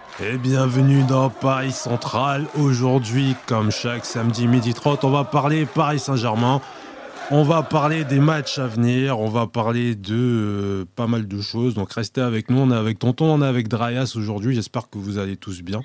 Et bienvenue dans Paris Central. Aujourd'hui, comme chaque samedi midi 30, on va parler Paris Saint-Germain. On va parler des matchs à venir. On va parler de pas mal de choses. Donc restez avec nous. On est avec Tonton, on est avec Drayas aujourd'hui. J'espère que vous allez tous bien.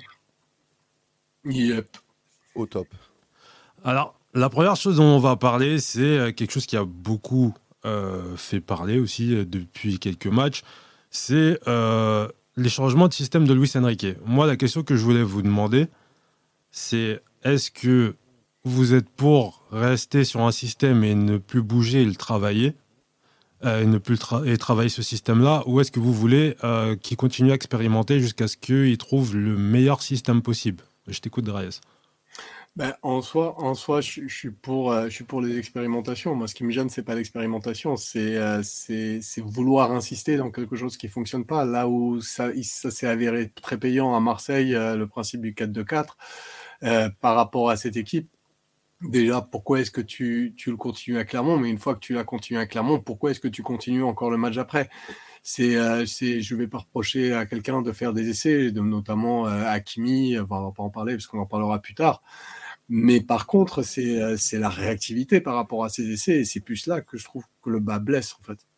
Yep. Au top. Alors, la première chose dont on va parler, c'est quelque chose qui a beaucoup fait parler aussi depuis quelques matchs. C'est les changements de système de Luis Enrique. Moi, la question que je voulais vous demander, c'est est-ce que vous êtes pour rester sur un système et ne plus bouger et le travailler, et ne plus et travailler ce système-là, ou est-ce que vous voulez qu'il continue à expérimenter jusqu'à ce qu'il trouve le meilleur système possible? Je t'écoute, Darius. Ben, en soi, je suis pour les expérimentations. Moi, ce qui me gêne, c'est pas l'expérimentation, c'est vouloir insister dans quelque chose qui fonctionne pas. Là où ça s'est avéré très payant à Marseille, le principe du 4-2-4, par rapport à cette équipe. Déjà, pourquoi est-ce que tu le continues à Clermont? Mais une fois que tu l'as continué à Clermont, pourquoi est-ce que tu continues encore le match après? Je vais pas reprocher à quelqu'un de faire des essais, notamment Hakimi, enfin, on va pas en parler parce qu'on en parlera plus tard. Mais par contre, c'est la réactivité par rapport à ces essais, et c'est plus là que je trouve que le bas blesse, en fait.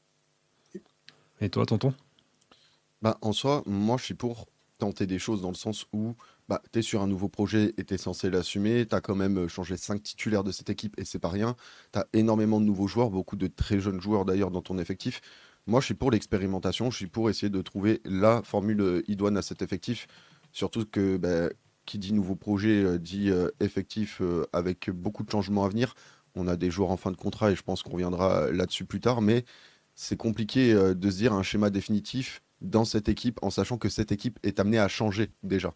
Et toi, tonton? Bah, en soi, moi, je suis pour tenter des choses dans le sens où tu es sur un nouveau projet et tu es censé l'assumer. Tu as quand même changé 5 titulaires de cette équipe et c'est pas rien. Tu as énormément de nouveaux joueurs, beaucoup de très jeunes joueurs d'ailleurs dans ton effectif. Moi, je suis pour l'expérimentation, je suis pour essayer de trouver la formule idoine à cet effectif. Surtout que qui dit nouveau projet dit effectif avec beaucoup de changements à venir. On a des joueurs en fin de contrat et je pense qu'on reviendra là-dessus plus tard, mais c'est compliqué de se dire un schéma définitif dans cette équipe en sachant que cette équipe est amenée à changer déjà.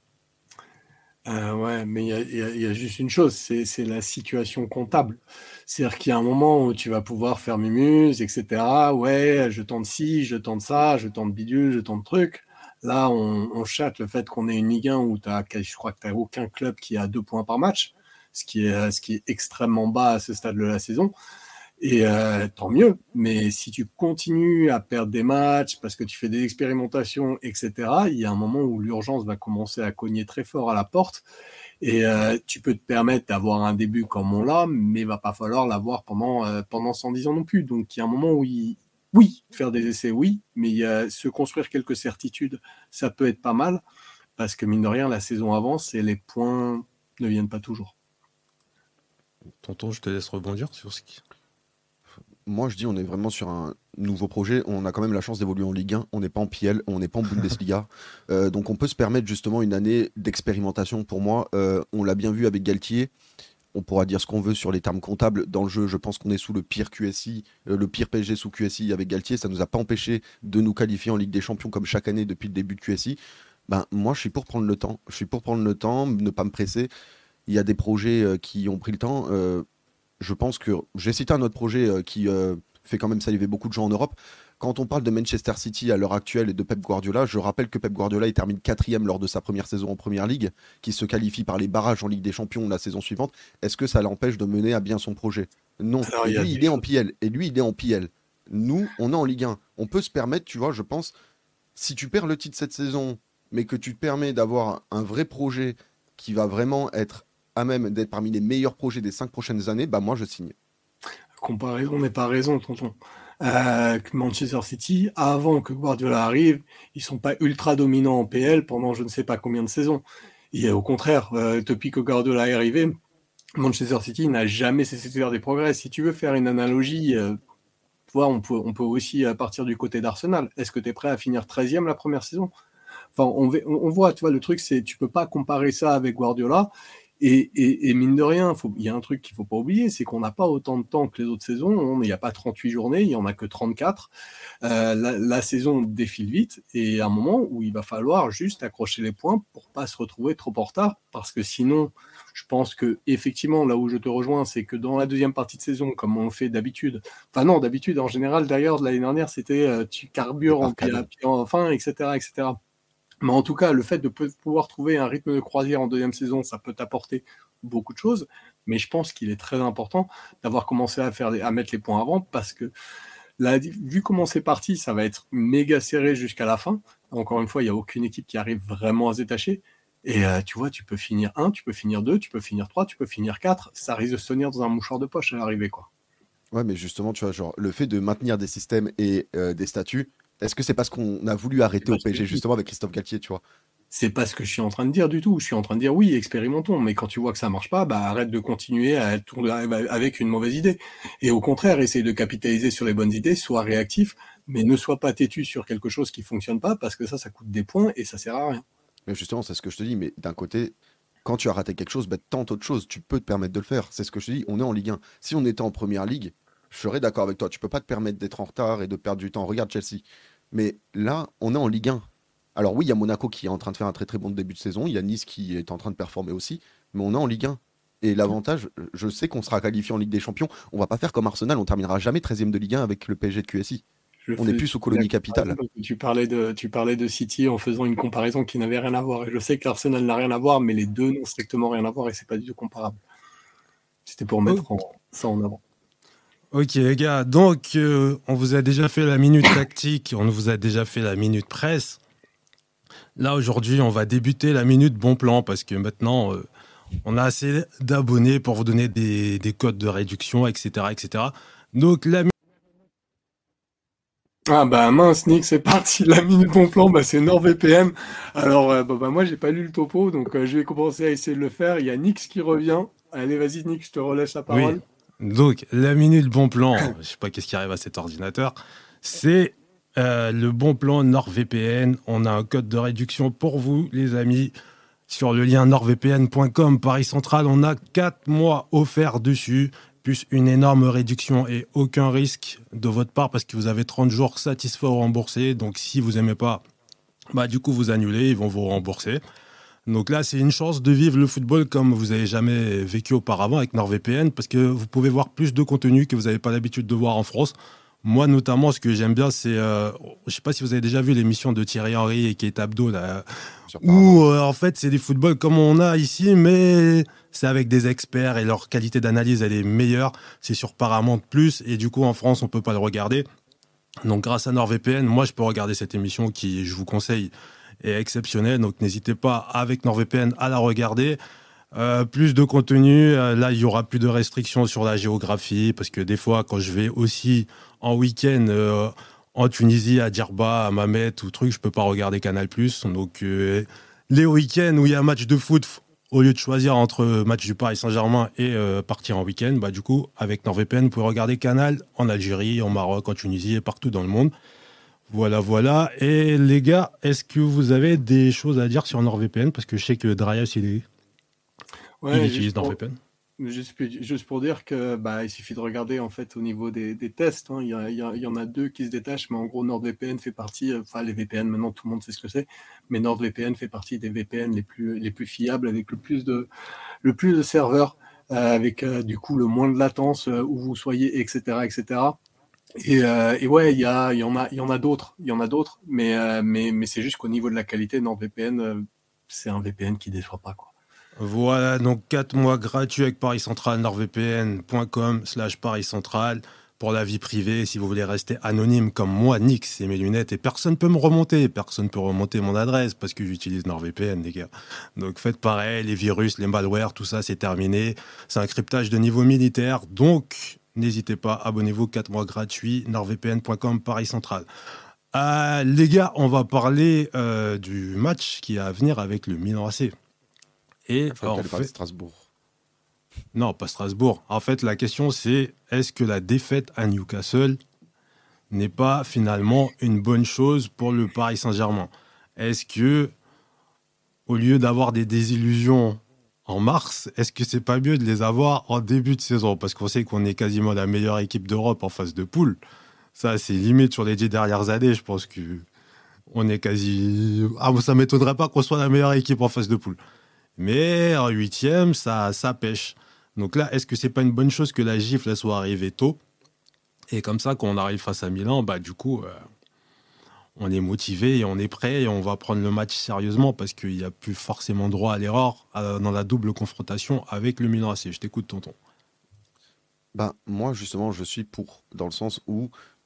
Ouais, mais il y a juste une chose, c'est la situation comptable. C'est-à-dire qu'il y a un moment où tu vas pouvoir faire mumuse, etc. Ouais, je tente ci, je tente ça, je tente bidule, je tente truc. Là, on chatte le fait qu'on ait une Ligue 1 où je crois que tu n'as aucun club qui a 2 points par match, ce qui est extrêmement bas à ce stade de la saison. Et tant mieux, mais si tu continues à perdre des matchs parce que tu fais des expérimentations, etc., il y a un moment où l'urgence va commencer à cogner très fort à la porte, et tu peux te permettre d'avoir un début comme on l'a, mais il va pas falloir l'avoir pendant 110 ans non plus. Donc il y a un moment où oui, faire des essais, oui, mais se construire quelques certitudes, ça peut être pas mal, parce que mine de rien, la saison avance et les points ne viennent pas toujours. Tonton, je te laisse rebondir sur ce qui... Moi, je dis, on est vraiment sur un nouveau projet. On a quand même la chance d'évoluer en Ligue 1. On n'est pas en PL, on n'est pas en Bundesliga. Donc, on peut se permettre justement une année d'expérimentation pour moi. On l'a bien vu avec Galtier. On pourra dire ce qu'on veut sur les termes comptables. Dans le jeu, je pense qu'on est sous le pire QSI, le pire PSG sous QSI avec Galtier. Ça ne nous a pas empêché de nous qualifier en Ligue des Champions comme chaque année depuis le début de QSI. Moi, je suis pour prendre le temps. Je suis pour prendre le temps, ne pas me presser. Il y a des projets qui ont pris le temps. Je pense que j'ai cité un autre projet qui fait quand même saliver beaucoup de gens en Europe. Quand on parle de Manchester City à l'heure actuelle et de Pep Guardiola, je rappelle que Pep Guardiola il termine quatrième lors de sa première saison en Première Ligue, qui se qualifie par les barrages en Ligue des Champions la saison suivante. Est-ce que ça l'empêche de mener à bien son projet? Non. Alors, Et il y a lui, des il est en choses. PL. Et lui, il est en PL. Nous, on est en Ligue 1. On peut se permettre, tu vois, je pense, si tu perds le titre cette saison, mais que tu te permets d'avoir un vrai projet qui va vraiment être à même d'être parmi les meilleurs projets des 5 prochaines années, moi, je signe. Comparaison n'est pas raison, tonton. Manchester City, avant que Guardiola arrive, ils sont pas ultra dominants en PL pendant je ne sais pas combien de saisons. Et au contraire, depuis que Guardiola est arrivé, Manchester City n'a jamais cessé de faire des progrès. Si tu veux faire une analogie, on peut aussi partir du côté d'Arsenal. Est-ce que tu es prêt à finir 13e la première saison? Enfin, on voit, tu vois, le truc, c'est tu peux pas comparer ça avec Guardiola. Et mine de rien, il y a un truc qu'il faut pas oublier, c'est qu'on n'a pas autant de temps que les autres saisons. Il n'y a pas 38 journées, il y en a que 34. La saison défile vite, et à un moment où il va falloir juste accrocher les points pour pas se retrouver trop en retard, parce que sinon, je pense que effectivement, là où je te rejoins, c'est que dans la deuxième partie de saison, comme on le fait d'habitude, enfin non, d'habitude en général, d'ailleurs, de l'année dernière, c'était tu Le carbures parcade. en fin, etc., etc. Mais en tout cas, le fait de pouvoir trouver un rythme de croisière en deuxième saison, ça peut t'apporter beaucoup de choses. Mais je pense qu'il est très important d'avoir commencé à mettre les points avant, parce que Là, vu comment c'est parti, ça va être méga serré jusqu'à la fin. Encore une fois, il n'y a aucune équipe qui arrive vraiment à se détacher. Et tu vois, tu peux finir 1, tu peux finir 2, tu peux finir 3, tu peux finir 4. Ça risque de se tenir dans un mouchoir de poche à l'arrivée, quoi. Ouais, mais justement, tu vois, genre, le fait de maintenir des systèmes et des statuts, est-ce que c'est parce qu'on a voulu C'est arrêter pas au ce que PSG, je dis. justement, avec Christophe Galtier, tu vois? C'est pas ce que je suis en train de dire du tout. Je suis en train de dire oui, expérimentons. Mais quand tu vois que ça marche pas, bah arrête de continuer à tourner avec une mauvaise idée. Et au contraire, essaye de capitaliser sur les bonnes idées, sois réactif, mais ne sois pas têtu sur quelque chose qui fonctionne pas parce que ça coûte des points et ça sert à rien. Mais justement, c'est ce que je te dis, mais d'un côté, quand tu as raté quelque chose, bah, tente autre chose, tu peux te permettre de le faire. C'est ce que je te dis, on est en Ligue 1. Si on était en Première Ligue, je serais d'accord avec toi, tu peux pas te permettre d'être en retard et de perdre du temps. Regarde Chelsea. Mais là, on est en Ligue 1. Alors oui, il y a Monaco qui est en train de faire un très très bon début de saison, il y a Nice qui est en train de performer aussi, mais on est en Ligue 1. Et l'avantage, je sais qu'on sera qualifié en Ligue des Champions, on va pas faire comme Arsenal, on terminera jamais 13e de Ligue 1 avec le PSG de QSI. Je On n'est fais plus sous colonie capitale. tu parlais de City en faisant une comparaison qui n'avait rien à voir. Et je sais que l'Arsenal n'a rien à voir, mais les deux n'ont strictement rien à voir et c'est pas du tout comparable. C'était pour Oh, mettre ça en avant. ok les gars, donc on vous a déjà fait la minute tactique, on vous a déjà fait la minute presse. Là aujourd'hui on va débuter la minute bon plan parce que maintenant on a assez d'abonnés pour vous donner des codes de réduction, etc. etc. Donc la Ah bah mince Nick, c'est parti, la minute bon plan, bah c'est NordVPN. Alors moi j'ai pas lu le topo, donc je vais commencer à essayer de le faire. Il y a Nix qui revient. Allez vas-y Nick, je te relaisse la Oui. parole. Donc, la minute bon plan, je sais pas qu'est-ce qui arrive à cet ordinateur, c'est le bon plan NordVPN. On a un code de réduction pour vous, les amis, sur le lien nordvpn.com Paris Central. On a 4 mois offerts dessus, plus une énorme réduction et aucun risque de votre part parce que vous avez 30 jours satisfaits ou remboursés. Donc, si vous aimez pas, bah, du coup, vous annulez, ils vont vous rembourser. Donc là, c'est une chance de vivre le football comme vous n'avez jamais vécu auparavant avec NordVPN parce que vous pouvez voir plus de contenu que vous n'avez pas l'habitude de voir en France. Moi, notamment, ce que j'aime bien, c'est, je ne sais pas si vous avez déjà vu l'émission de Thierry Henry et Keita Abdo, là, Sur Paramount. où en fait, c'est du football comme on a ici, mais c'est avec des experts et leur qualité d'analyse, elle est meilleure. C'est sur Paramount Plus et du coup, en France, on peut pas le regarder. Donc, grâce à NordVPN, moi, je peux regarder cette émission qui, je vous conseille, est exceptionnelle. Donc, n'hésitez pas, avec NordVPN, à la regarder. Plus de contenu. Là, il y aura plus de restrictions sur la géographie parce que des fois, quand je vais aussi en week-end en Tunisie, à Djerba, à Mamet ou truc, je peux pas regarder Canal+. Donc, les week-ends où il y a un match de foot, au lieu de choisir entre match du Paris Saint-Germain et partir en week-end, bah, du coup, avec NordVPN, vous pouvez regarder Canal en Algérie, en Maroc, en Tunisie et partout dans le monde. Voilà, voilà. Et les gars, est-ce que vous avez des choses à dire sur NordVPN? Parce que je sais que Darius, il Ouais, utilise NordVPN. juste pour dire que il suffit de regarder en fait au niveau des tests. Hein. Il y en a deux qui se détachent, mais en gros NordVPN fait partie. Enfin les VPN maintenant tout le monde sait ce que c'est, mais NordVPN fait partie des VPN les plus fiables avec le plus de serveurs, avec du coup le moins de latence où vous soyez, etc., etc. Et ouais, il y en a d'autres, mais c'est juste qu'au niveau de la qualité, NordVPN, c'est un VPN qui déçoit pas quoi. Voilà, donc 4 mois gratuits avec Paris Central, nordvpn.com/Paris Central pour la vie privée. Si vous voulez rester anonyme comme moi, Nix et mes lunettes, et personne peut me remonter, personne peut remonter mon adresse parce que j'utilise NordVPN, les gars. Donc faites pareil, les virus, les malwares, tout ça, c'est terminé. C'est un cryptage de niveau militaire, donc n'hésitez pas, abonnez-vous, 4 mois gratuits, nordvpn.com Paris Central. Les gars, on va parler du match qui est à venir avec le Milan AC. Et Je crois que en t'allais parler de fait, Strasbourg. non, pas Strasbourg. En fait, la question c'est est-ce que la défaite à Newcastle n'est pas finalement une bonne chose pour le Paris Saint-Germain? Est-ce que, au lieu d'avoir des désillusions en mars, est-ce que c'est pas mieux de les avoir en début de saison? Parce qu'on sait qu'on est quasiment la meilleure équipe d'Europe en phase de poule. Ça, c'est limite sur les 10 dernières années. Je pense que on est quasi. Ah, ça m'étonnerait pas qu'on soit la meilleure équipe en phase de poule. Mais en huitième, ça pêche. Donc là, est-ce que c'est pas une bonne chose que la gifle elle soit arrivée tôt? Et comme ça, quand on arrive face à Milan, bah du coup, on est motivé et on est prêt et on va prendre le match sérieusement parce qu'il n'y a plus forcément droit à l'erreur dans la double confrontation avec le Milan AC. Je t'écoute, tonton. Bah, moi, justement, je suis pour, dans le sens où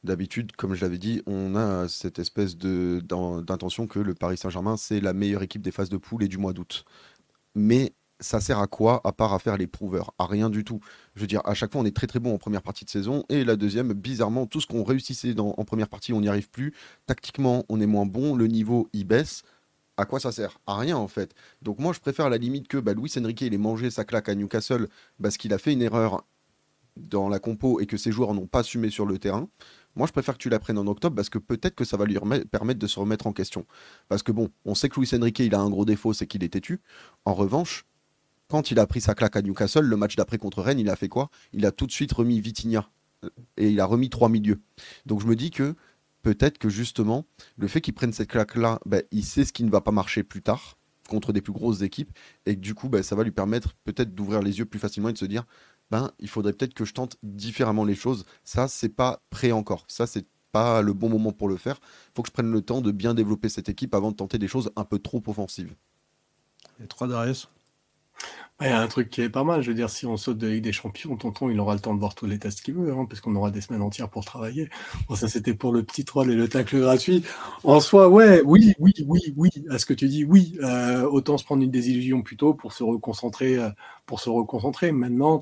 D'habitude, comme je l'avais dit, on a cette espèce d'intention que le Paris Saint-Germain, c'est la meilleure équipe des phases de poule et du mois d'août. Mais ça sert à quoi, à part à faire les prouveurs? À rien du tout. Je veux dire, à chaque fois, on est très très bon en première partie de saison, et la deuxième, bizarrement, tout ce qu'on réussissait en première partie, on n'y arrive plus. Tactiquement, on est moins bon, le niveau, il baisse. À quoi ça sert? À rien en fait. Donc moi, je préfère à la limite que Luis Enrique, il ait mangé sa claque à Newcastle parce qu'il a fait une erreur dans la compo et que ses joueurs n'ont pas assumé sur le terrain. Moi, je préfère que tu la prennes en octobre parce que peut-être que ça va lui permettre de se remettre en question. Parce que bon, on sait que Luis Enrique, il a un gros défaut, c'est qu'il est têtu. En revanche, quand il a pris sa claque à Newcastle, le match d'après contre Rennes, il a fait quoi? Il a tout de suite remis Vitinha et il a remis trois milieux. Donc je me dis que peut-être que justement, le fait qu'il prenne cette claque-là, il sait ce qui ne va pas marcher plus tard contre des plus grosses équipes et que du coup, ça va lui permettre peut-être d'ouvrir les yeux plus facilement et de se dire, il faudrait peut-être que je tente différemment les choses. Ça, c'est pas prêt encore. Ça, c'est pas le bon moment pour le faire. Il faut que je prenne le temps de bien développer cette équipe avant de tenter des choses un peu trop offensives. Les trois Darius. Il y a un truc qui est pas mal, je veux dire, si on saute de Ligue des Champions, tonton, il aura le temps de voir tous les tests qu'il veut, parce qu'on aura des semaines entières pour travailler. Bon, ça, c'était pour le petit troll et le tacle gratuit. En soi, ouais, oui, à ce que tu dis, oui, autant se prendre une désillusion plus tôt pour se reconcentrer, Maintenant,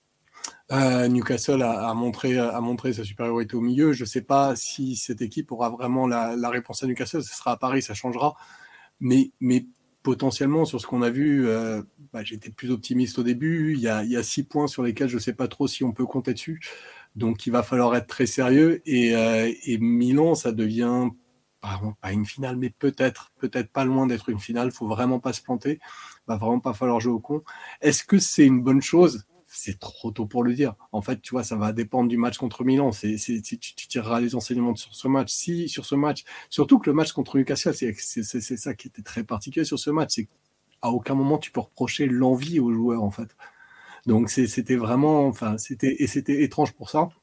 Newcastle a montré sa supériorité au milieu. Je sais pas si cette équipe aura vraiment la réponse à Newcastle. Ce sera à Paris, ça changera. Mais potentiellement, sur ce qu'on a vu, j'étais plus optimiste au début. Il y a 6 points sur lesquels je ne sais pas trop si on peut compter dessus. Donc, il va falloir être très sérieux. Et Milan, ça devient pas une finale, mais peut-être pas loin d'être une finale. Il ne faut vraiment pas se planter. Il va vraiment pas falloir jouer au con. Est-ce que c'est une bonne chose? C'est trop tôt pour le dire. En fait, tu vois, ça va dépendre du match contre Milan. Tu tireras les enseignements sur ce match. Si, sur ce match, surtout que le match contre Newcastle, c'est ça qui était très particulier sur ce match, c'est qu'à aucun moment tu peux reprocher l'envie aux joueurs, en fait. Donc, c'était vraiment, c'était étrange pour ça.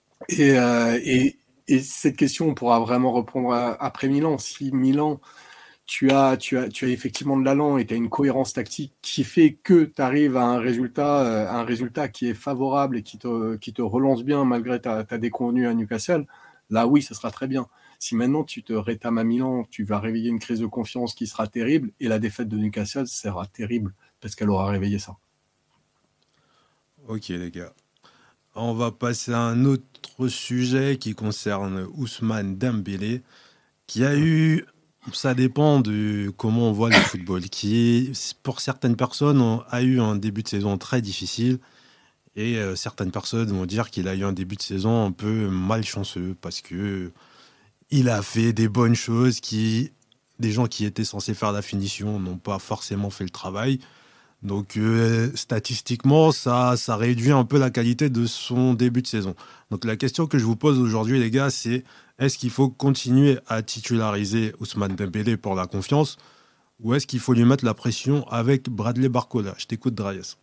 Et cette question, on pourra vraiment répondre après Milan. Si Milan, tu as effectivement de l'allant et tu as une cohérence tactique qui fait que tu arrives à un résultat qui est favorable et qui te relance bien malgré ta déconvenue à Newcastle, là oui, ça sera très bien. Si maintenant tu te rétames à Milan, tu vas réveiller une crise de confiance qui sera terrible et la défaite de Newcastle sera terrible parce qu'elle aura réveillé ça. Ok les gars. On va passer à un autre sujet qui concerne Ousmane Dembélé, qui a eu... Ça dépend de comment on voit le football, qui, pour certaines personnes, a eu un début de saison très difficile. Et certaines personnes vont dire qu'il a eu un début de saison un peu malchanceux parce que il a fait des bonnes choses des gens qui étaient censés faire la finition n'ont pas forcément fait le travail. Donc statistiquement, ça réduit un peu la qualité de son début de saison. Donc la question que je vous pose aujourd'hui, les gars, c'est est-ce qu'il faut continuer à titulariser Ousmane Dembélé pour la confiance ou est-ce qu'il faut lui mettre la pression avec Bradley Barcola? Je t'écoute, Darius.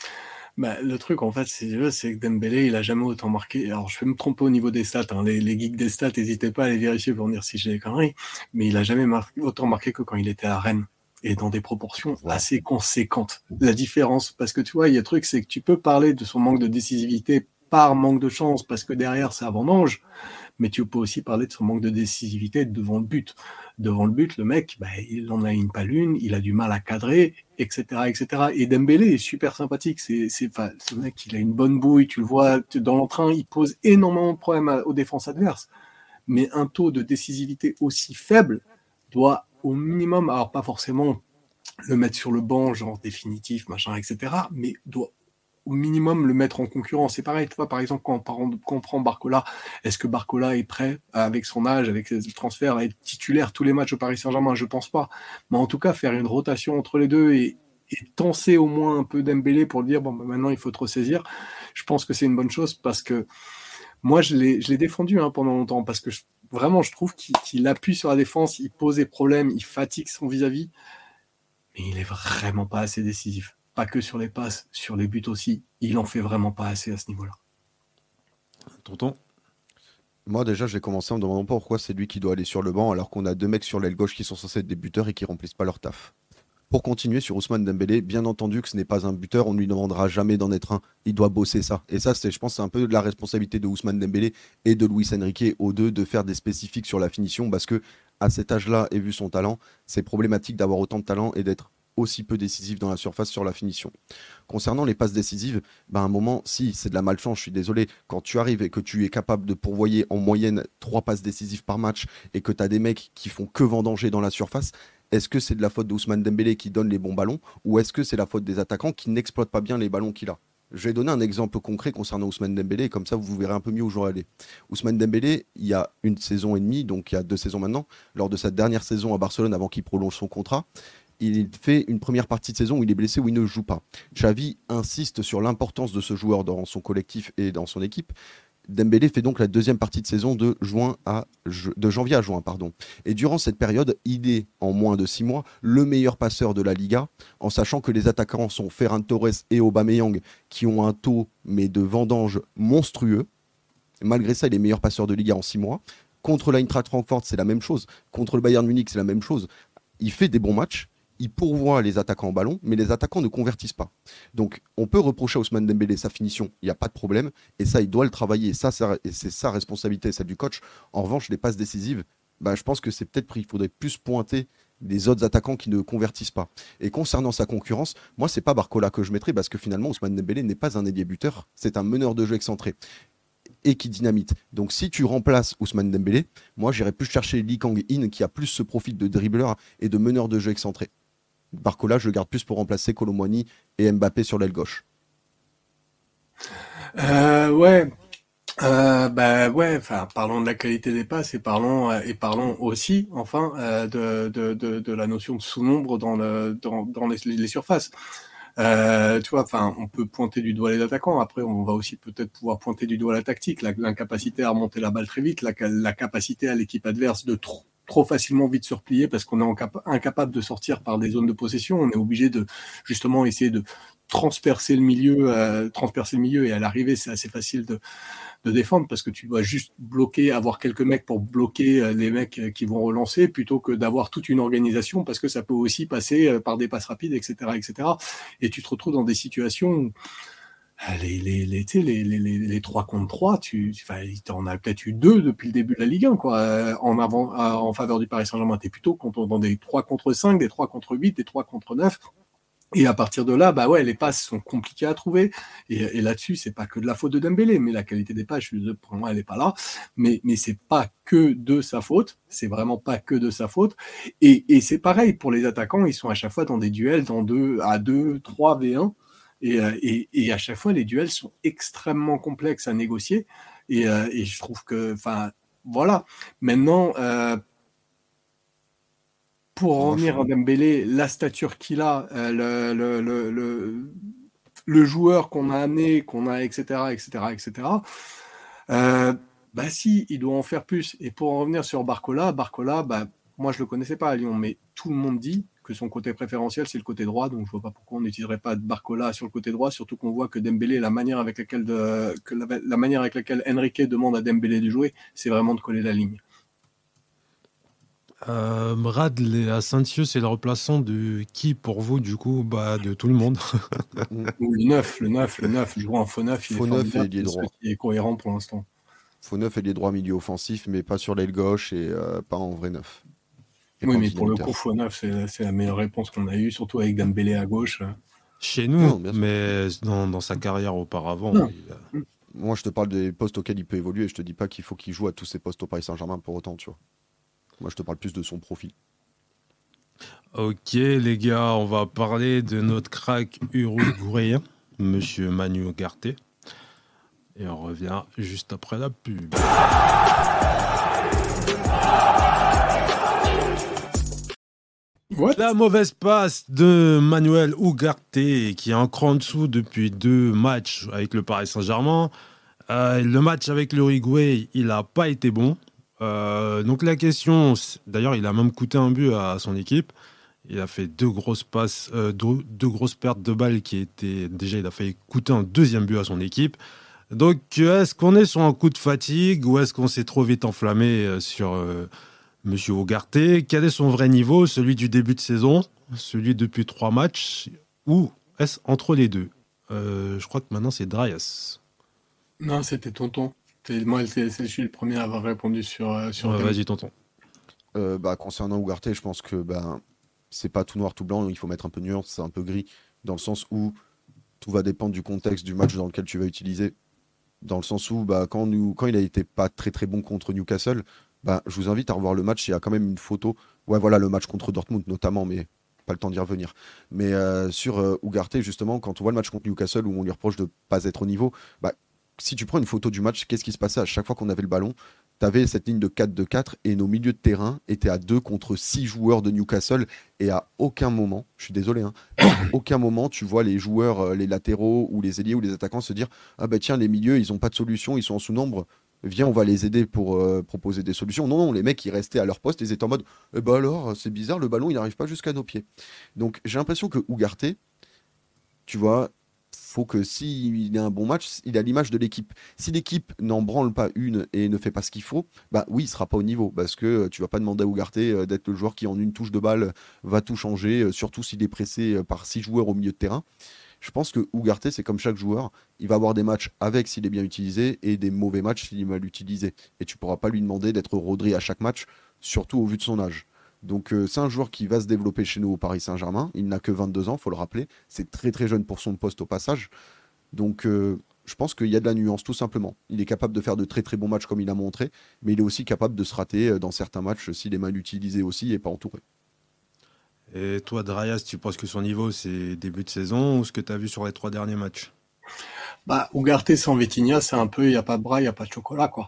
Le truc, en fait, c'est que Dembélé, il a jamais autant marqué. Alors, je vais me tromper au niveau des stats. Les geeks des stats, n'hésitez pas à les vérifier pour me dire si j'ai des conneries. Mais il a jamais autant marqué que quand il était à Rennes. Et dans des proportions assez conséquentes. La différence, parce que tu vois, il y a un truc, c'est que tu peux parler de son manque de décisivité par manque de chance, parce que derrière, c'est vendange. Mais tu peux aussi parler de son manque de décisivité devant le but. Devant le but, le mec, il en a pas l'une, il a du mal à cadrer, etc., etc. Et Dembélé est super sympathique. Ce mec, il a une bonne bouille, tu le vois dans l'entrain, il pose énormément de problèmes aux défenses adverses. Mais un taux de décisivité aussi faible doit au minimum, alors pas forcément le mettre sur le banc, genre définitif, machin, etc., mais doit au minimum le mettre en concurrence. C'est pareil, tu vois, par exemple, quand on prend Barcola, est-ce que Barcola est prêt, avec son âge, avec ses transferts, à être titulaire tous les matchs au Paris Saint-Germain? Je pense pas. Mais en tout cas, faire une rotation entre les deux et tenser au moins un peu Dembélé pour dire, maintenant, il faut te ressaisir. Je pense que c'est une bonne chose parce que moi, je l'ai défendu pendant longtemps parce que vraiment, je trouve qu'il appuie sur la défense, il pose des problèmes, il fatigue son vis-à-vis, mais il est vraiment pas assez décisif. Pas que sur les passes, sur les buts aussi. Il en fait vraiment pas assez à ce niveau-là. Tonton? Moi, déjà, j'ai commencé en me demandant pourquoi c'est lui qui doit aller sur le banc alors qu'on a deux mecs sur l'aile gauche qui sont censés être des buteurs et qui remplissent pas leur taf. Pour continuer sur Ousmane Dembélé, bien entendu que ce n'est pas un buteur, on ne lui demandera jamais d'en être un. Il doit bosser ça. Et ça, je pense, c'est un peu de la responsabilité de Ousmane Dembélé et de Luis Enrique, aux deux, de faire des spécifiques sur la finition, parce que à cet âge-là, et vu son talent, c'est problématique d'avoir autant de talent et d'être aussi peu décisif dans la surface sur la finition. Concernant les passes décisives, à un moment, si, c'est de la malchance, je suis désolé, quand tu arrives et que tu es capable de pourvoyer en moyenne 3 passes décisives par match et que tu as des mecs qui font que vendanger dans la surface, est-ce que c'est de la faute d'Ousmane Dembélé qui donne les bons ballons ou est-ce que c'est la faute des attaquants qui n'exploitent pas bien les ballons qu'il a? Je vais donner un exemple concret concernant Ousmane Dembélé, comme ça vous verrez un peu mieux où je vais aller. Ousmane Dembélé, il y a 1 saison et demie, donc il y a 2 saisons maintenant, lors de sa dernière saison à Barcelone avant qu'il prolonge son contrat, il fait une première partie de saison où il est blessé, où il ne joue pas. Xavi insiste sur l'importance de ce joueur dans son collectif et dans son équipe. Dembélé fait donc la deuxième partie de saison de janvier à juin. Et durant cette période, il est, en moins de 6 mois, le meilleur passeur de la Liga, en sachant que les attaquants sont Ferran Torres et Aubameyang, qui ont un taux mais de vendange monstrueux. Malgré ça, il est meilleur passeur de Liga en 6 mois. Contre l'Eintracht Francfort, c'est la même chose. Contre le Bayern Munich, c'est la même chose. Il fait des bons matchs. Il pourvoit les attaquants en ballon, mais les attaquants ne convertissent pas. Donc, on peut reprocher à Ousmane Dembélé sa finition, il n'y a pas de problème, et ça, il doit le travailler, et c'est sa responsabilité, celle du coach. En revanche, les passes décisives, je pense que c'est peut-être il faudrait plus pointer les autres attaquants qui ne convertissent pas. Et concernant sa concurrence, moi, c'est pas Barcola que je mettrais, parce que finalement, Ousmane Dembélé n'est pas un ailier buteur, c'est un meneur de jeu excentré et qui dynamite. Donc si tu remplaces Ousmane Dembélé, moi j'irais plus chercher Lee Kang-in qui a plus ce profil de dribbleur et de meneur de jeu excentré. Barcola, je le garde plus pour remplacer Kolo Muani et Mbappé sur l'aile gauche. Ouais. Parlons de la qualité des passes et parlons aussi, de la notion de sous-nombre dans les surfaces. On peut pointer du doigt les attaquants. Après, on va aussi peut-être pouvoir pointer du doigt la tactique, l'incapacité à remonter la balle très vite, la capacité à l'équipe adverse de trop facilement vite se replier parce qu'on est incapable de sortir par des zones de possession. On est obligé de justement essayer de transpercer le milieu, et à l'arrivée, c'est assez facile de défendre parce que tu dois juste avoir quelques mecs pour bloquer les mecs qui vont relancer plutôt que d'avoir toute une organisation parce que ça peut aussi passer par des passes rapides, etc., etc. Et tu te retrouves dans des situations où les 3 contre 3, t'en as peut-être eu 2 depuis le début de la Ligue 1, quoi, en faveur du Paris Saint-Germain. T'es plutôt dans des 3 contre 5, des 3 contre 8, des 3 contre 9. Et à partir de là, les passes sont compliquées à trouver. Et là-dessus, c'est pas que de la faute de Dembélé, mais la qualité des passes, pour moi, elle est pas là. Mais c'est pas que de sa faute. C'est vraiment pas que de sa faute. Et c'est pareil pour les attaquants. Ils sont à chaque fois dans des duels dans 2 à 2, 3 V1. Et à chaque fois, les duels sont extrêmement complexes à négocier. Et je trouve que, voilà. Maintenant, pour revenir à Dembélé, la stature qu'il a, le joueur qu'on a amené, etc., etc. Si, il doit en faire plus. Et pour en revenir sur Barcola, moi je le connaissais pas à Lyon, mais tout le monde dit que son côté préférentiel c'est le côté droit, donc je vois pas pourquoi on n'utiliserait pas Barcola sur le côté droit, surtout qu'on voit que Dembélé, la manière avec laquelle Enrique demande à Dembélé de jouer, c'est vraiment de coller la ligne. Brad Asensio, c'est le remplaçant de qui pour vous, du coup? De tout le monde. Le 9, jouer en faux 9, il faux est 9 et ailier droit. Il est cohérent pour l'instant. Faux 9 et ailier droit, milieu offensif, mais pas sur l'aile gauche et pas en vrai 9. Oui, mais pour le coup, faux 9, c'est la meilleure réponse qu'on a eue, surtout avec Dembélé à gauche. Chez nous, mais dans sa carrière auparavant. Moi, je te parle des postes auxquels il peut évoluer. Je te dis pas qu'il faut qu'il joue à tous ces postes au Paris Saint-Germain pour autant, tu vois. Moi, je te parle plus de son profil. Ok, les gars, on va parler de notre crack uruguayen, Monsieur Manu Ugarte. Et on revient juste après la pub. La mauvaise passe de Manuel Ugarte, qui est un cran en dessous depuis 2 matchs avec le Paris Saint-Germain. Le match avec l'Uruguay, il n'a pas été bon. Donc la question, d'ailleurs, il a même coûté un but à son équipe. Il a fait 2 grosses passes, 2 grosses pertes de balles qui étaient déjà, il a failli coûter un 2e but à son équipe. Donc est-ce qu'on est sur un coup de fatigue ou est-ce qu'on s'est trop vite enflammé sur Monsieur Ugarte, quel est son vrai niveau, celui du début de saison, celui depuis 3 matchs, ou est-ce entre les deux? Je crois que maintenant c'est Dryas. Non, c'était tonton. Moi, je suis le premier à avoir répondu sur Ouais, Game. vas-y, tonton. Concernant Ugarte, je pense que c'est pas tout noir, tout blanc. Il faut mettre un peu de nuance, c'est un peu gris, dans le sens où tout va dépendre du contexte du match dans lequel tu vas utiliser. Dans le sens où quand il a été pas très très bon contre Newcastle, je vous invite à revoir le match. Il y a quand même une photo. Ouais, voilà, le match contre Dortmund notamment, mais pas le temps d'y revenir. Mais sur Ugarte, justement, quand on voit le match contre Newcastle où on lui reproche de pas être au niveau, si tu prends une photo du match, qu'est-ce qui se passait à chaque fois qu'on avait le ballon? Tu avais cette ligne de 4-2-4 et nos milieux de terrain étaient à 2 contre 6 joueurs de Newcastle. Et à aucun moment, je suis désolé, hein, à aucun moment tu vois les joueurs, les latéraux ou les ailiers ou les attaquants se dire ah bah tiens, les milieux, ils n'ont pas de solution, ils sont en sous-nombre. Viens, on va les aider pour proposer des solutions. Non, non, les mecs, ils restaient à leur poste, ils étaient en mode eh ben alors, c'est bizarre, le ballon, il n'arrive pas jusqu'à nos pieds. Donc j'ai l'impression que Ugarte, tu vois, faut que s'il a un bon match, il a l'image de l'équipe. Si l'équipe n'en branle pas une et ne fait pas ce qu'il faut, oui, il sera pas au niveau parce que tu vas pas demander à Ugarte d'être le joueur qui en une touche de balle va tout changer, surtout s'il est pressé par 6 joueurs au milieu de terrain. Je pense que Ugarte, c'est comme chaque joueur, il va avoir des matchs avec s'il est bien utilisé et des mauvais matchs s'il est mal utilisé. Et tu pourras pas lui demander d'être Rodri à chaque match, surtout au vu de son âge. Donc c'est un joueur qui va se développer chez nous au Paris Saint-Germain. Il n'a que 22 ans, faut le rappeler. C'est très très jeune pour son poste au passage. Donc je pense qu'il y a de la nuance tout simplement. Il est capable de faire de très très bons matchs comme il a montré, mais il est aussi capable de se rater dans certains matchs s'il est mal utilisé aussi et pas entouré. Et toi, Dryas, tu penses que son niveau, c'est début de saison ou ce que tu as vu sur les 3 derniers matchs? Ugarte sans Vitinha, c'est un peu, il n'y a pas de bras, il n'y a pas de chocolat, quoi.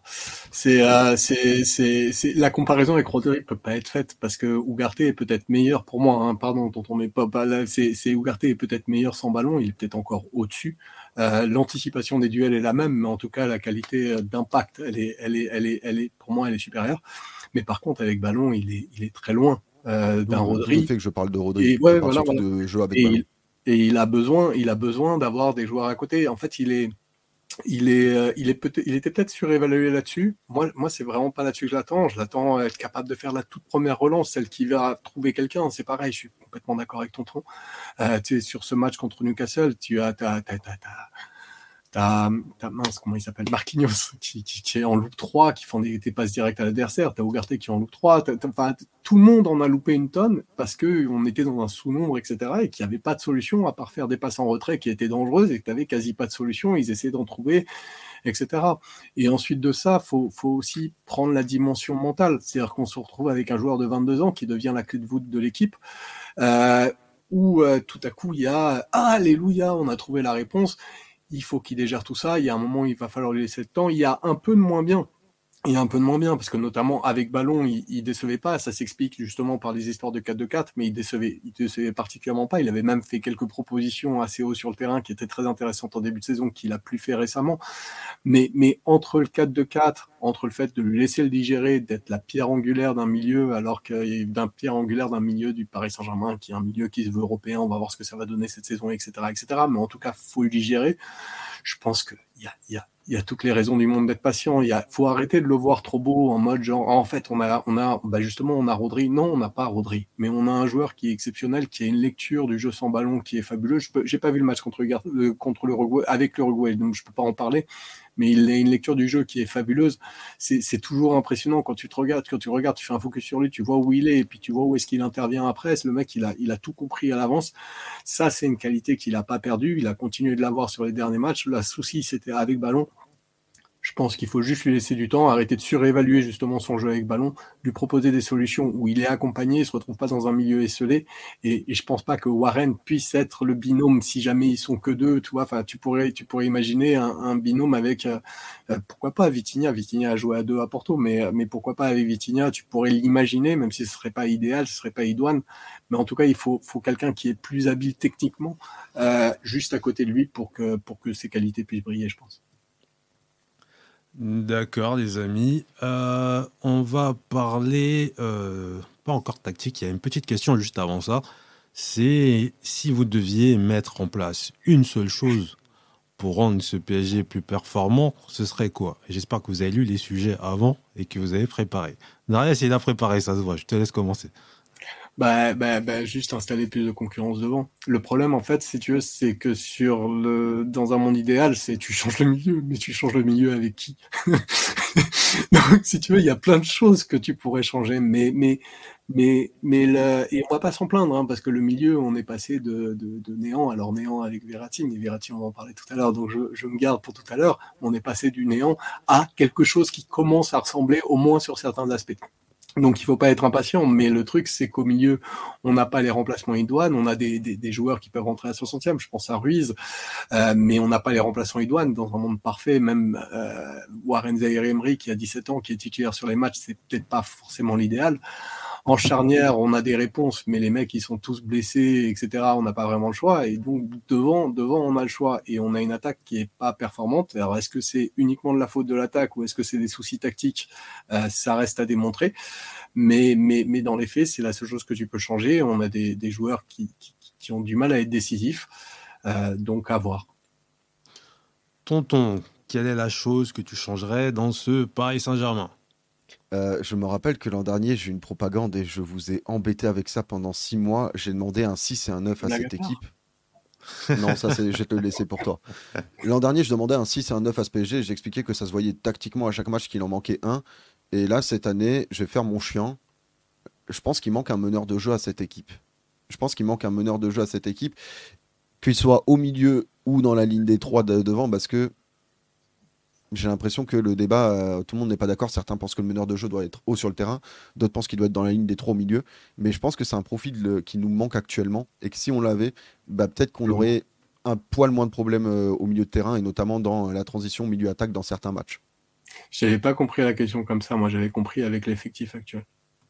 La comparaison avec Rodri peut pas être faite parce que Ugarte est peut-être meilleur pour moi, hein, pardon, tonton, mais pas là, Ugarte est peut-être meilleur sans ballon, il est peut-être encore au-dessus. L'anticipation des duels est la même, mais en tout cas, la qualité d'impact, pour moi, elle est supérieure. Mais par contre, avec ballon, il est très loin, d'un D'où le Rodri. fait que je parle de Rodri. Et Je ouais, parle voilà, surtout voilà. de jeu avec Et ballon. il a besoin d'avoir des joueurs à côté. En fait, il était peut-être surévalué là-dessus. Moi, c'est vraiment pas là-dessus que je l'attends. Je l'attends être capable de faire la toute première relance, celle qui va trouver quelqu'un. C'est pareil, je suis complètement d'accord avec tonton. Sur ce match contre Newcastle, mince, comment il s'appelle, Marquinhos, qui est en loop 3, qui font des passes directes à l'adversaire. T'as Ugarte qui est en loop 3. Tout le monde en a loupé une tonne parce qu'on était dans un sous-nombre, etc. et qu'il n'y avait pas de solution à part faire des passes en retrait qui étaient dangereuses et que t'avais quasi pas de solution. Ils essayaient d'en trouver, etc. Et ensuite de ça, faut aussi prendre la dimension mentale. C'est-à-dire qu'on se retrouve avec un joueur de 22 ans qui devient la clé de voûte de l'équipe. Où tout à coup, il y a « Ah, alléluia, on a trouvé la réponse ». Il faut qu'il dégère tout ça. Il y a un moment où il va falloir lui laisser le temps. Il y a un peu de moins bien. Il y a un peu de moins bien parce que notamment avec ballon, il décevait pas. Ça s'explique justement par les histoires de 4-2-4, mais il décevait particulièrement pas. Il avait même fait quelques propositions assez haut sur le terrain qui étaient très intéressantes en début de saison, qu'il a plus fait récemment. Mais entre le 4-2-4, entre le fait de lui laisser le digérer, d'être la pierre angulaire d'un milieu, alors d'un pierre angulaire d'un milieu du Paris Saint-Germain, qui est un milieu qui se veut européen, on va voir ce que ça va donner cette saison, etc., etc. Mais en tout cas, faut le digérer. Je pense qu'il y a toutes les raisons du monde d'être patient. Faut arrêter de le voir trop beau en mode genre, en fait, justement, on a Rodri. Non, on n'a pas Rodri. Mais on a un joueur qui est exceptionnel, qui a une lecture du jeu sans ballon qui est fabuleux. J'ai pas vu le match contre l'Uruguay, avec l'Uruguay, donc je peux pas en parler. Mais il a une lecture du jeu qui est fabuleuse. C'est toujours impressionnant quand tu regardes, tu fais un focus sur lui, tu vois où il est, et puis tu vois où est-ce qu'il intervient après. Le mec, il a tout compris à l'avance. Ça, c'est une qualité qu'il a pas perdue. Il a continué de l'avoir sur les derniers matchs. Le souci, c'était avec ballon. Je pense qu'il faut juste lui laisser du temps, arrêter de surévaluer justement son jeu avec ballon, lui proposer des solutions où il est accompagné, il se retrouve pas dans un milieu esselé. Et je pense pas que Warren puisse être le binôme si jamais ils sont que deux. Tu vois, enfin, tu pourrais imaginer un binôme avec pourquoi pas Vitinha. Vitinha a joué à deux à Porto, mais pourquoi pas avec Vitinha? Tu pourrais l'imaginer, même si ce serait pas idéal, ce serait pas idoine. Mais en tout cas, il faut quelqu'un qui est plus habile techniquement, juste à côté de lui pour que ses qualités puissent briller, je pense. D'accord, les amis. On va parler, pas encore tactique, il y a une petite question juste avant ça. C'est si vous deviez mettre en place une seule chose pour rendre ce PSG plus performant, ce serait quoi? Et j'espère que vous avez lu les sujets avant et que vous avez préparé. Darius, il a préparé, ça se voit. Je te laisse commencer. Juste installer plus de concurrence devant. Le problème, en fait, si tu veux, c'est que dans un monde idéal, c'est tu changes le milieu, mais tu changes le milieu avec qui? Donc, si tu veux, il y a plein de choses que tu pourrais changer, et on va pas s'en plaindre, hein, parce que le milieu, on est passé de néant, alors néant avec Verratti, mais Verratti, on va en parler tout à l'heure, donc je me garde pour tout à l'heure, on est passé du néant à quelque chose qui commence à ressembler, au moins sur certains aspects. Donc il faut pas être impatient, mais le truc c'est qu'au milieu, on n'a pas les remplacements idoines, on a des joueurs qui peuvent rentrer à 60e, je pense à Ruiz, mais on n'a pas les remplaçants idoines dans un monde parfait, même Warren Zaïre-Emery qui a 17 ans, qui est titulaire sur les matchs, c'est peut-être pas forcément l'idéal. En charnière, on a des réponses, mais les mecs, ils sont tous blessés, etc. On n'a pas vraiment le choix. Et donc, devant, on a le choix. Et on a une attaque qui est pas performante. Alors, est-ce que c'est uniquement de la faute de l'attaque ou est-ce que c'est des soucis tactiques? Ça reste à démontrer. Mais dans les faits, c'est la seule chose que tu peux changer. On a des joueurs qui ont du mal à être décisifs. Donc, à voir. Tonton, quelle est la chose que tu changerais dans ce Paris Saint-Germain? Je me rappelle que l'an dernier, j'ai eu une propagande et je vous ai embêté avec ça pendant 6 mois. J'ai demandé un 6 et un 9 à cette équipe. Non, ça, je vais te le laisser pour toi. L'an dernier, je demandais un 6 et un 9 à ce PSG. J'expliquais que ça se voyait tactiquement à chaque match qu'il en manquait un. Et là, cette année, je vais faire mon chien. Je pense qu'il manque un meneur de jeu à cette équipe. Qu'il soit au milieu ou dans la ligne des trois devant, parce que j'ai l'impression que le débat, tout le monde n'est pas d'accord. Certains pensent que le meneur de jeu doit être haut sur le terrain, d'autres pensent qu'il doit être dans la ligne des trois au milieu. Mais je pense que c'est un profil qui nous manque actuellement et que si on l'avait, peut-être qu'on aurait un poil moins de problèmes au milieu de terrain et notamment dans la transition milieu-attaque dans certains matchs. Je n'avais pas compris la question comme ça. Moi, j'avais compris avec l'effectif actuel.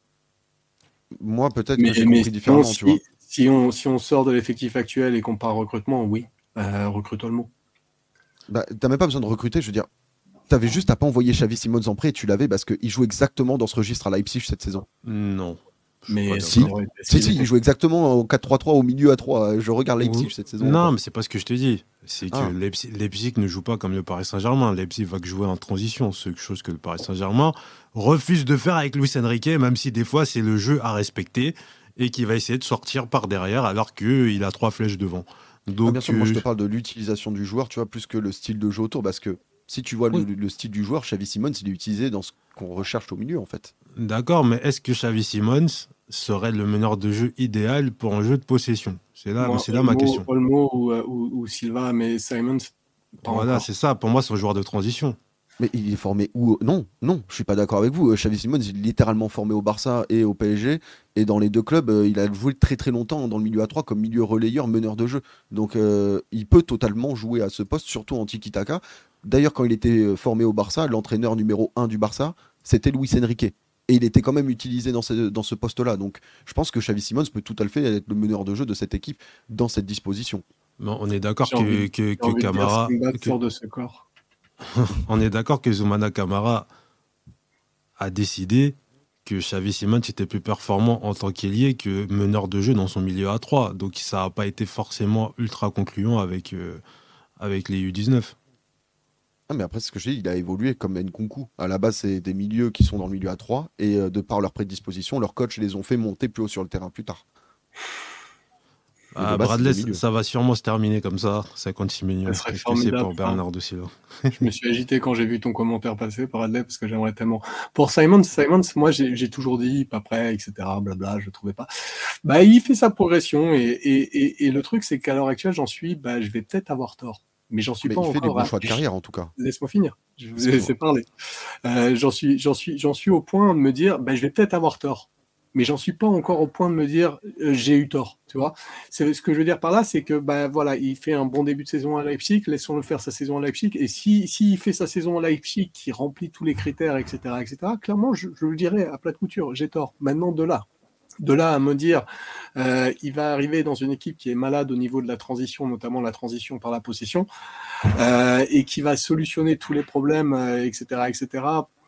Moi, peut-être que j'ai compris différemment, tu vois. Si on sort de l'effectif actuel et qu'on part recrutement, oui, recrute Olmo. T'as même pas besoin de recruter, je veux dire. T'avais juste à pas envoyer Xavi Simons en prêt et tu l'avais parce qu'il joue exactement dans ce registre à Leipzig cette saison. Non. Mais si, il joue exactement au 4-3-3 au milieu à 3. Je regarde Leipzig cette saison. Non, mais c'est pas ce que je te dis. C'est que Leipzig ne joue pas comme le Paris Saint-Germain. Leipzig va jouer en transition, chose que le Paris Saint-Germain refuse de faire avec Luis Enrique, même si des fois c'est le jeu à respecter et qui va essayer de sortir par derrière alors qu'il a 3 flèches devant. Donc, bien sûr, moi je te parle de l'utilisation du joueur, tu vois, plus que le style de jeu autour, parce que si tu vois le style du joueur, Xavi Simons, il est utilisé dans ce qu'on recherche au milieu, en fait. D'accord, mais est-ce que Xavi Simons serait le meneur de jeu idéal pour un jeu de possession? C'est là ma question. Olmo ou Silva, mais Simons, pas voilà, encore. c'est ça. Pour moi, c'est un joueur de transition. Mais il est formé où? Non, je suis pas d'accord avec vous. Xavi Simons, il est littéralement formé au Barça et au PSG. Et dans les deux clubs, il a joué très très longtemps dans le milieu à 3 comme milieu relayeur, meneur de jeu. Donc il peut totalement jouer à ce poste, surtout en tiki-taka. D'ailleurs, quand il était formé au Barça, l'entraîneur numéro 1 du Barça, c'était Luis Enrique. Et il était quand même utilisé dans ce poste-là. Donc je pense que Xavi Simons peut tout à fait être le meneur de jeu de cette équipe dans cette disposition. Bon, on est d'accord que Camara... de ce corps. On est d'accord que Zoumana Camara a décidé que Xavi Simons était plus performant en tant qu'ailier que meneur de jeu dans son milieu à 3. Donc ça n'a pas été forcément ultra concluant avec les U19. Ah, mais après, ce que je dis, il a évolué comme Nkunku. À la base, c'est des milieux qui sont dans le milieu à 3 et de par leur prédisposition, leurs coachs les ont fait monter plus haut sur le terrain plus tard. Bradley, ça va sûrement se terminer comme ça, 56 millions. Ça serait formidable pour Bernardo Silva. Je me suis agité quand j'ai vu ton commentaire passer, Bradley, parce que j'aimerais tellement. Pour Simons, moi j'ai toujours dit pas prêt, etc. Blabla, je le trouvais pas. Il fait sa progression et le truc c'est qu'à l'heure actuelle, je vais peut-être avoir tort. Mais j'en suis pas encore. Il fait des bons choix de carrière en tout cas. Laisse-moi finir. Je vous ai laissé parler. J'en suis au point de me dire, je vais peut-être avoir tort. Mais j'en suis pas encore au point de me dire j'ai eu tort, tu vois. C'est ce que je veux dire par là, c'est que il fait un bon début de saison à Leipzig, laissons-le faire sa saison à Leipzig. Et s'il fait sa saison à Leipzig, qui remplit tous les critères, etc., clairement, je le dirais à plat de couture, j'ai tort. Maintenant, de là à me dire, il va arriver dans une équipe qui est malade au niveau de la transition, notamment la transition par la possession, et qui va solutionner tous les problèmes, etc.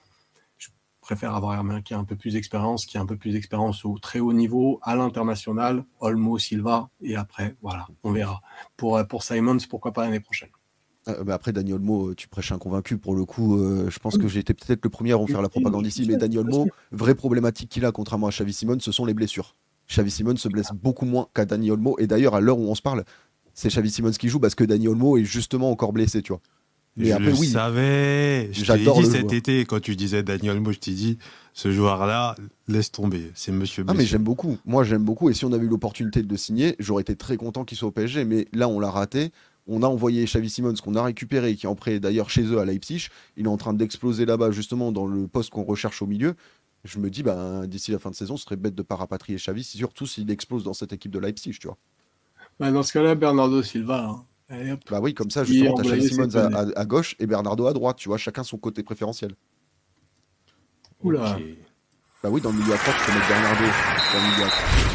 Je préfère avoir un mec qui a un peu plus d'expérience, au très haut niveau, à l'international, Olmo, Silva, et après, voilà, on verra. Pour Simons, pourquoi pas l'année prochaine. Après, Dani Olmo, tu prêches un convaincu pour le coup. Je pense que j'ai été peut-être le premier à en faire la propagande ici, mais Dani Olmo, vraie problématique qu'il a, contrairement à Xavi Simons, ce sont les blessures. Xavi Simons se blesse beaucoup moins qu'à Dani Olmo, et d'ailleurs, à l'heure où on se parle, c'est Xavi Simons qui joue parce que Dani Olmo est justement encore blessé, tu vois. Mais après, oui, savais. Je t'ai dit cet été, quand tu disais Dani Olmo, je t'ai dit, ce joueur-là, laisse tomber. C'est monsieur blessé. Ah, mais j'aime beaucoup. Moi, j'aime beaucoup. Et si on avait eu l'opportunité de le signer, j'aurais été très content qu'il soit au PSG. Mais là, on l'a raté. On a envoyé Xavi Simons, qu'on a récupéré, qui est en prêt d'ailleurs chez eux à Leipzig. Il est en train d'exploser là-bas, justement, dans le poste qu'on recherche au milieu. Je me dis, d'ici la fin de saison, ce serait bête de ne pas rapatrier Xavi, surtout s'il explose dans cette équipe de Leipzig, tu vois. Dans ce cas-là, Bernardo Silva. Hein. Bah oui, comme ça, justement, tu as Xavi Simons à gauche et Bernardo à droite, tu vois, chacun son côté préférentiel. Oula. Okay. Bah oui, dans le milieu à 3, tu peux mettre Bernardo dans le milieu à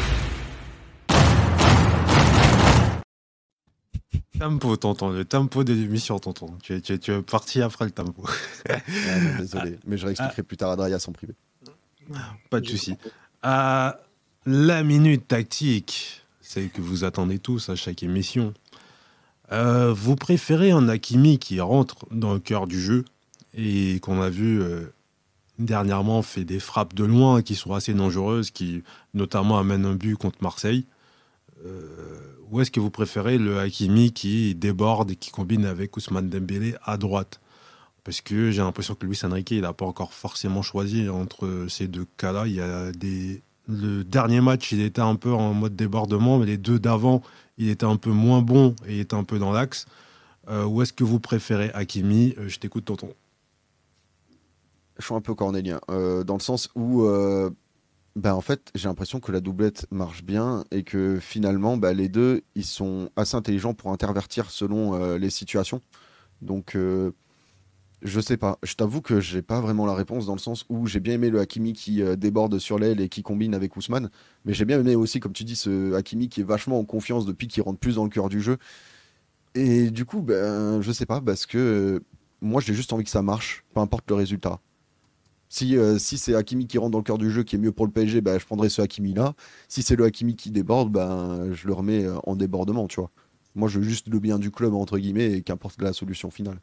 3. Tempo, tonton, le tempo de l'émission, tonton. Tu es parti après le tempo. Non, désolé, mais je réexpliquerai plus tard à Draya en privé. Pas de souci. La minute tactique, c'est que vous attendez tous à chaque émission. Vous préférez un Hakimi qui rentre dans le cœur du jeu et qu'on a vu dernièrement fait des frappes de loin qui sont assez dangereuses, qui notamment amènent un but contre Marseille, ou est-ce que vous préférez le Hakimi qui déborde et qui combine avec Ousmane Dembélé à droite? Parce que j'ai l'impression que Luis Enrique, il n'a pas encore forcément choisi entre ces deux cas-là. Il y a le dernier match, il était un peu en mode débordement, mais les deux d'avant, il était un peu moins bon et il était un peu dans l'axe. Ou est-ce que vous préférez Hakimi? Je t'écoute, tonton. Je suis un peu cornélien, dans le sens où, en fait, j'ai l'impression que la doublette marche bien et que finalement, les deux, ils sont assez intelligents pour intervertir selon les situations. Donc, je sais pas. Je t'avoue que j'ai pas vraiment la réponse dans le sens où j'ai bien aimé le Hakimi qui déborde sur l'aile et qui combine avec Ousmane, mais j'ai bien aimé aussi, comme tu dis, ce Hakimi qui est vachement en confiance depuis qu'il rentre plus dans le cœur du jeu. Et du coup, je sais pas, parce que moi, j'ai juste envie que ça marche, peu importe le résultat. Si c'est Hakimi qui rentre dans le cœur du jeu qui est mieux pour le PSG, je prendrai ce Hakimi-là. Si c'est le Hakimi qui déborde, je le remets en débordement, tu vois. Moi, je veux juste le bien du club, entre guillemets, et qu'importe la solution finale.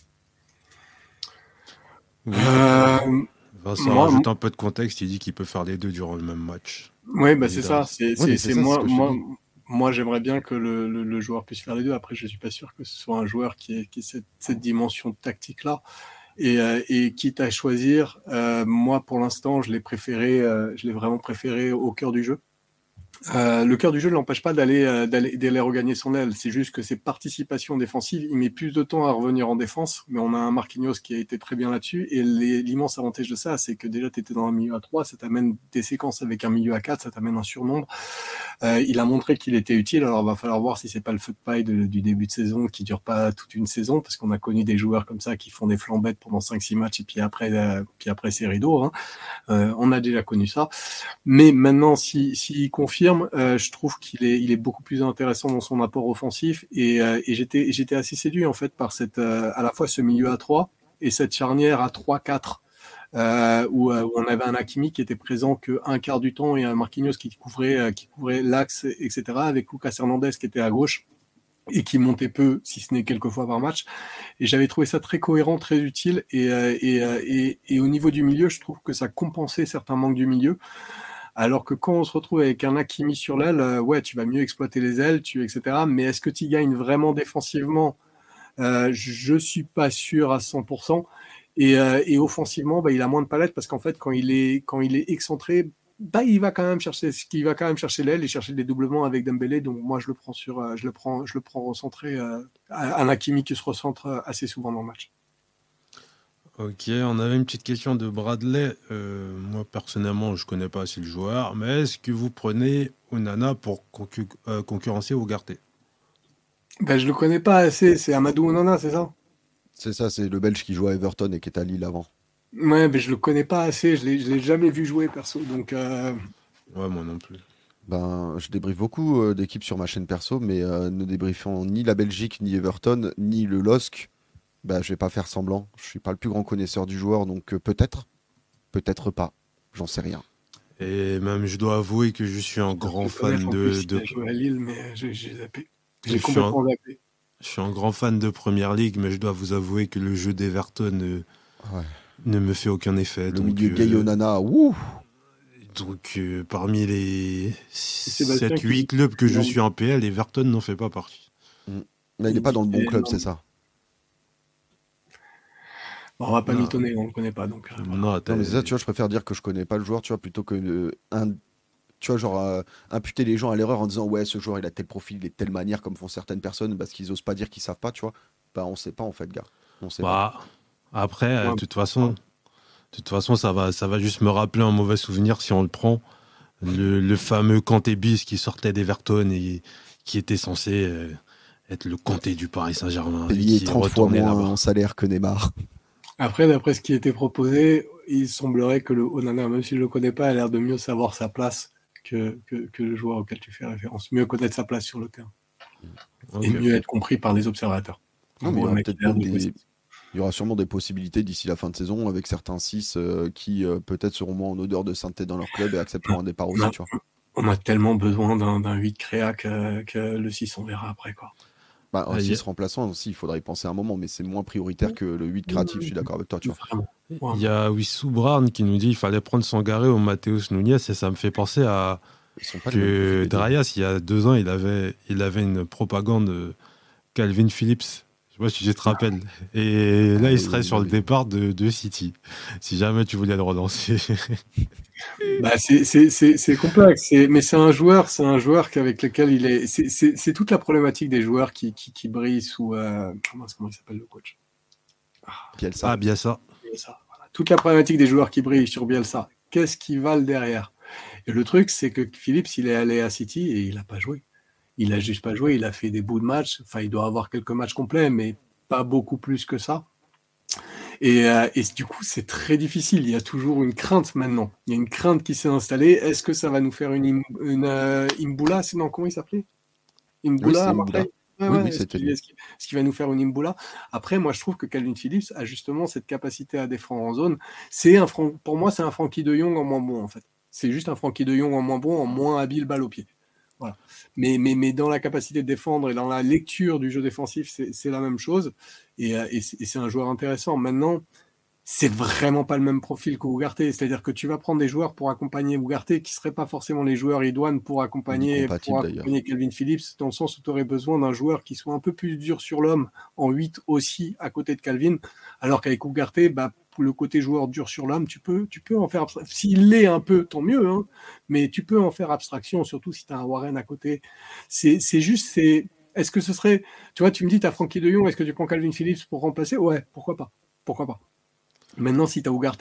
Vincent rajoute un peu de contexte, il dit qu'il peut faire les deux durant le même match. Oui, c'est ça. Moi, j'aimerais bien que le joueur puisse faire les deux. Après, je ne suis pas sûr que ce soit un joueur qui ait cette dimension tactique-là. Et quitte à choisir, moi, pour l'instant, je l'ai vraiment préféré au cœur du jeu. Le cœur du jeu ne l'empêche pas d'aller regagner son aile. C'est juste que ses participations défensives, il met plus de temps à revenir en défense, mais on a un Marquinhos qui a été très bien là-dessus. Et l'immense avantage de ça, c'est que déjà, tu étais dans un milieu à 3, ça t'amène des séquences avec un milieu à 4, ça t'amène un surnombre. Il a montré qu'il était utile, alors il va falloir voir si c'est pas le feu de paille du début de saison qui dure pas toute une saison, parce qu'on a connu des joueurs comme ça qui font des flambettes pendant 5-6 matchs, et puis après c'est rideau. Hein. On a déjà connu ça. Mais maintenant, s'il confirme, je trouve qu'il est beaucoup plus intéressant dans son apport offensif, et j'étais assez séduit en fait par à la fois ce milieu à 3 et cette charnière à 3-4. Où on avait un Hakimi qui était présent qu'un quart du temps et un Marquinhos qui couvrait l'axe, etc., avec Lucas Hernandez qui était à gauche et qui montait peu, si ce n'est quelques fois par match. Et j'avais trouvé ça très cohérent, très utile. Et au niveau du milieu, je trouve que ça compensait certains manques du milieu. Alors que quand on se retrouve avec un Hakimi sur l'aile, tu vas mieux exploiter les ailes, etc. Mais est-ce que tu gagnes vraiment défensivement? Je suis pas sûr à 100%. Et offensivement, il a moins de palettes parce qu'en fait, quand il est excentré, il va quand même chercher l'aile et chercher le dédoublement avec Dembélé. Donc moi, je le prends recentré, un Hakimi qui se recentre assez souvent dans le match. Ok, on avait une petite question de Bradley. Moi, personnellement, je connais pas assez le joueur, mais est-ce que vous prenez Onana pour concurrencer Ugarte? Je le connais pas assez. C'est Amadou Onana, c'est ça? C'est ça, c'est le Belge qui joue à Everton et qui est à Lille avant. Ouais, mais je le connais pas assez, je l'ai jamais vu jouer perso, donc... Ouais, moi non plus. Je débriefe beaucoup d'équipes sur ma chaîne perso, mais ne débriefant ni la Belgique, ni Everton, ni le LOSC, je vais pas faire semblant. Je suis pas le plus grand connaisseur du joueur, donc peut-être pas, j'en sais rien. Et même, je dois avouer que je suis un grand fan de... Il a joué à Lille, mais j'ai zappé. J'ai complètement zappé. Je suis un grand fan de Première Ligue, mais je dois vous avouer que le jeu d'Everton Ouais. ne me fait aucun effet. Le milieu Gay Onana, ouh. Donc, parmi les Sébastien 7-8 qui clubs que je suis en PL, Everton n'en fait pas partie. Là, il n'est pas dans le bon club, c'est ça. on va pas Non. mitonner, on le connaît pas. Donc, voilà. Non, Non, mais c'est ça, tu vois, je préfère dire que je connais pas le joueur, tu vois, plutôt que tu vois, genre imputer les gens à l'erreur en disant ouais, ce joueur il a tel profil, il est de telle manière, comme font certaines personnes, parce qu'ils osent pas dire qu'ils savent pas, tu vois. Bah, on sait pas en fait, gars. On sait pas. Bah, après, Ouais. de toute façon, ça va juste me rappeler un mauvais souvenir si on le prend. Le fameux Kanté bis qui sortait d'Everton et qui était censé être le Kanté du Paris Saint-Germain et Payé qui est 30 fois retourné moins là-bas. en salaire que Neymar. Après, d'après ce qui était proposé, il semblerait que le Onana, même si je le connais pas, a l'air de mieux savoir sa place que le joueur auquel tu fais référence. Mieux connaître sa place sur le terrain. Ok. Et mieux être compris par les observateurs. Non, mais il y Bon, aura le mec, peut-être il a l'air même de bosser. il y aura sûrement des possibilités d'ici la fin de saison avec certains 6 qui peut-être seront moins en odeur de sainteté dans leur club et accepteront un départ aussi, Non. tu vois. On a tellement besoin d'un 8 créa que le 6, on verra après, quoi. Bah, un Ah, 6 remplaçant aussi, il faudra y penser un moment, mais c'est moins prioritaire que le 8 créatif, je suis d'accord avec toi, tu vois. Vraiment. Il y a Wissou Brown qui nous dit qu'il fallait prendre Sangaré au Matheus Nunes et ça me fait penser à Ils sont pas les mêmes profils, que les deux. Drayas, il y a 2 ans, il avait une propagande Calvin Phillips. Je sais pas si je te rappelle. Et là, il serait sur le départ de City. Si jamais tu voulais le relancer. Bah, c'est complexe, mais c'est un joueur avec lequel il est. C'est toute la problématique des joueurs qui brillent sous. Comment il s'appelle le coach? Bielsa. Ah, bien ça. Bielsa, voilà. Toute la problématique des joueurs qui brillent sur Bielsa. Qu'est-ce qu'ils valent derrière? Et le truc, c'est que Phillips, il est allé à City et il n'a pas joué. Il a juste pas joué. Il a fait des bouts de match. Enfin, il doit avoir quelques matchs complets, mais pas beaucoup plus que ça. Et du coup, c'est très difficile. Il y a toujours une crainte maintenant. Il y a une crainte qui s'est installée. Est-ce que ça va nous faire une Imbula? Non, comment il s'appelait? Imbula Oui, c'est à Imbula. Marseille? Oui, c'était lui. Est-ce qu'il va nous faire une Imbula? Après, moi, je trouve que Calvin Phillips a justement cette capacité à défendre en zone. Pour moi, c'est un Frankie de Jong en moins bon, en fait. C'est juste un Frankie de Jong en moins bon, en moins habile balle au pied. Voilà. Mais dans la capacité de défendre et dans la lecture du jeu défensif, c'est la même chose. Et c'est un joueur intéressant. Maintenant, c'est vraiment pas le même profil que Ugarte. C'est-à-dire que tu vas prendre des joueurs pour accompagner Ugarte qui ne seraient pas forcément les joueurs idoines pour accompagner Calvin Phillips, dans le sens où tu aurais besoin d'un joueur qui soit un peu plus dur sur l'homme, en 8 aussi, à côté de Calvin, alors qu'avec Ugarte, pour le côté joueur dur sur l'homme, tu peux en faire abstraction. S'il l'est un peu, tant mieux, hein, mais tu peux en faire abstraction, surtout si tu as un Warren à côté. Est-ce que ce serait... Tu vois, tu me dis, tu as Frankie de Jong, est-ce que tu prends Calvin Phillips pour remplacer? Ouais, pourquoi pas. Maintenant, si tu as Ugarte...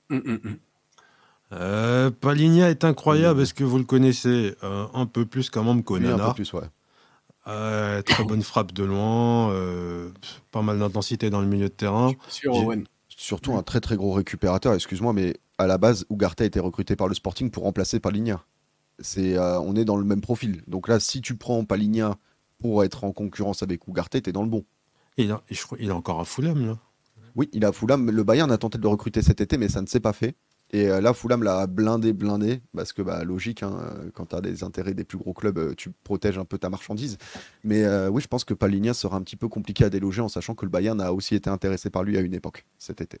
Paligna est incroyable. Est-ce que vous le connaissez un peu plus quand même Oui, un peu qu'Onana? plus, ouais. Très bonne frappe de loin, pas mal d'intensité dans le milieu de terrain. Sur Owen. Surtout un très très gros récupérateur, excuse-moi, mais à la base, Ugarte a été recruté par le Sporting pour remplacer Paligna. On est dans le même profil. Donc là, si tu prends Paligna pour être en concurrence avec Ugarte, t'es dans le bon. Je crois qu'il est encore à Fulham, là. Oui, il est à Fulham. Le Bayern a tenté de le recruter cet été, mais ça ne s'est pas fait. Et là, Fulham l'a blindé, parce que logique, hein, quand tu as des intérêts des plus gros clubs, tu protèges un peu ta marchandise. Mais oui, je pense que Paligna sera un petit peu compliqué à déloger, en sachant que le Bayern a aussi été intéressé par lui à une époque, cet été.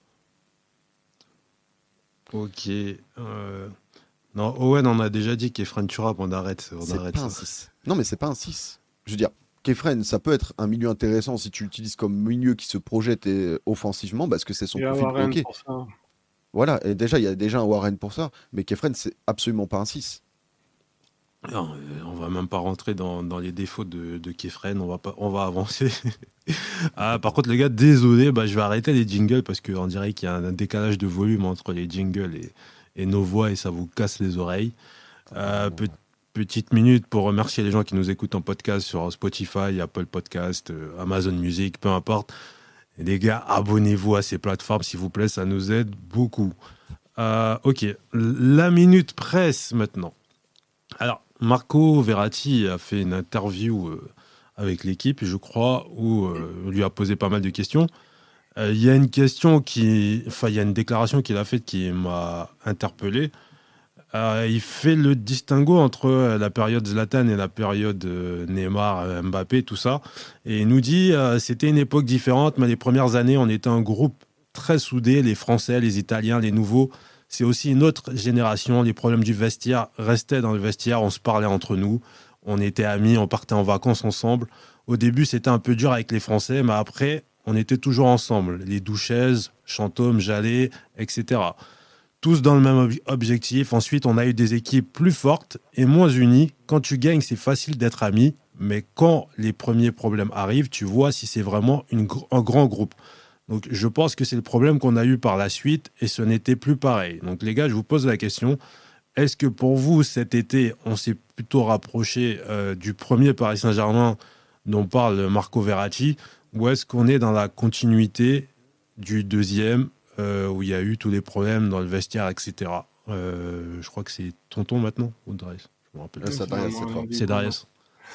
Ok. Non, Owen, on a déjà dit qu'Efren Turab, on arrête pas un 6. Non, mais c'est pas un 6. Je veux dire, Kefren, ça peut être un milieu intéressant si tu l'utilises comme milieu qui se projette offensivement, parce que c'est son profil. Ok. Voilà, et déjà, il y a déjà un Warren pour ça, mais Kefren, c'est absolument pas un 6. Non, on va même pas rentrer dans les défauts de Kefren, on va avancer. Par contre, les gars, désolé, je vais arrêter les jingles parce qu'on dirait qu'il y a un décalage de volume entre les jingles et nos voix et ça vous casse les oreilles. Petite minute pour remercier les gens qui nous écoutent en podcast sur Spotify, Apple Podcast, Amazon Music, peu importe. Et les gars, abonnez-vous à ces plateformes, s'il vous plaît, ça nous aide beaucoup. Ok, la minute presse maintenant. Alors, Marco Verratti a fait une interview avec l'équipe, je crois, où on lui a posé pas mal de questions. Il y a une question il y a une déclaration qu'il a faite qui m'a interpellé. Il fait le distinguo entre la période Zlatan et la période Neymar, Mbappé, tout ça. Et il nous dit c'était une époque différente, mais les premières années, on était un groupe très soudé, les Français, les Italiens, les nouveaux. C'est aussi une autre génération. Les problèmes du vestiaire restaient dans le vestiaire, on se parlait entre nous, on était amis, on partait en vacances ensemble. Au début, c'était un peu dur avec les Français, mais après, on était toujours ensemble. Les Douchez, Chantôme, Jallet, etc. Tous dans le même objectif. Ensuite, on a eu des équipes plus fortes et moins unies. Quand tu gagnes, c'est facile d'être ami, mais quand les premiers problèmes arrivent, tu vois si c'est vraiment un grand groupe. Donc, je pense que c'est le problème qu'on a eu par la suite et ce n'était plus pareil. Donc, les gars, je vous pose la question. Est-ce que pour vous, cet été, on s'est plutôt rapproché du premier Paris Saint-Germain dont parle Marco Verratti, ou est-ce qu'on est dans la continuité du deuxième où il y a eu tous les problèmes dans le vestiaire, etc. Je crois que c'est Tonton maintenant, ou Darius. Je me rappelle pas. C'est Darius, cette fois. C'est Darius.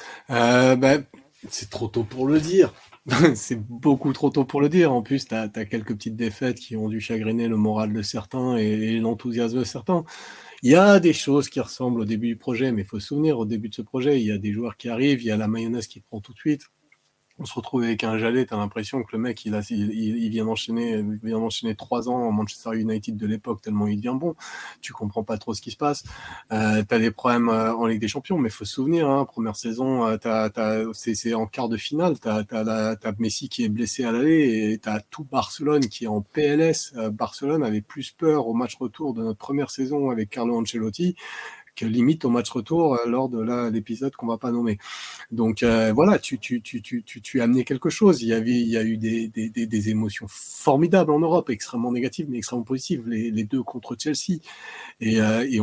C'est trop tôt pour le dire. C'est beaucoup trop tôt pour le dire. En plus, tu as quelques petites défaites qui ont dû chagriner le moral de certains et l'enthousiasme de certains. Il y a des choses qui ressemblent au début du projet, mais il faut se souvenir, au début de ce projet, il y a des joueurs qui arrivent, il y a la mayonnaise qui prend tout de suite. On se retrouve avec un Jallet, t'as l'impression que le mec, il vient d'enchaîner 3 ans en Manchester United de l'époque, tellement il devient bon. Tu comprends pas trop ce qui se passe. T'as des problèmes en Ligue des Champions, mais faut se souvenir, première saison, c'est en quart de finale, t'as Messi qui est blessé à l'aller et t'as tout Barcelone qui est en PLS. Barcelone avait plus peur au match retour de notre première saison avec Carlo Ancelotti que limite au match retour lors de l'épisode qu'on va pas nommer. Donc voilà, tu as amené quelque chose. Il y a eu des émotions formidables en Europe, extrêmement négatives mais extrêmement positives. Les deux contre Chelsea et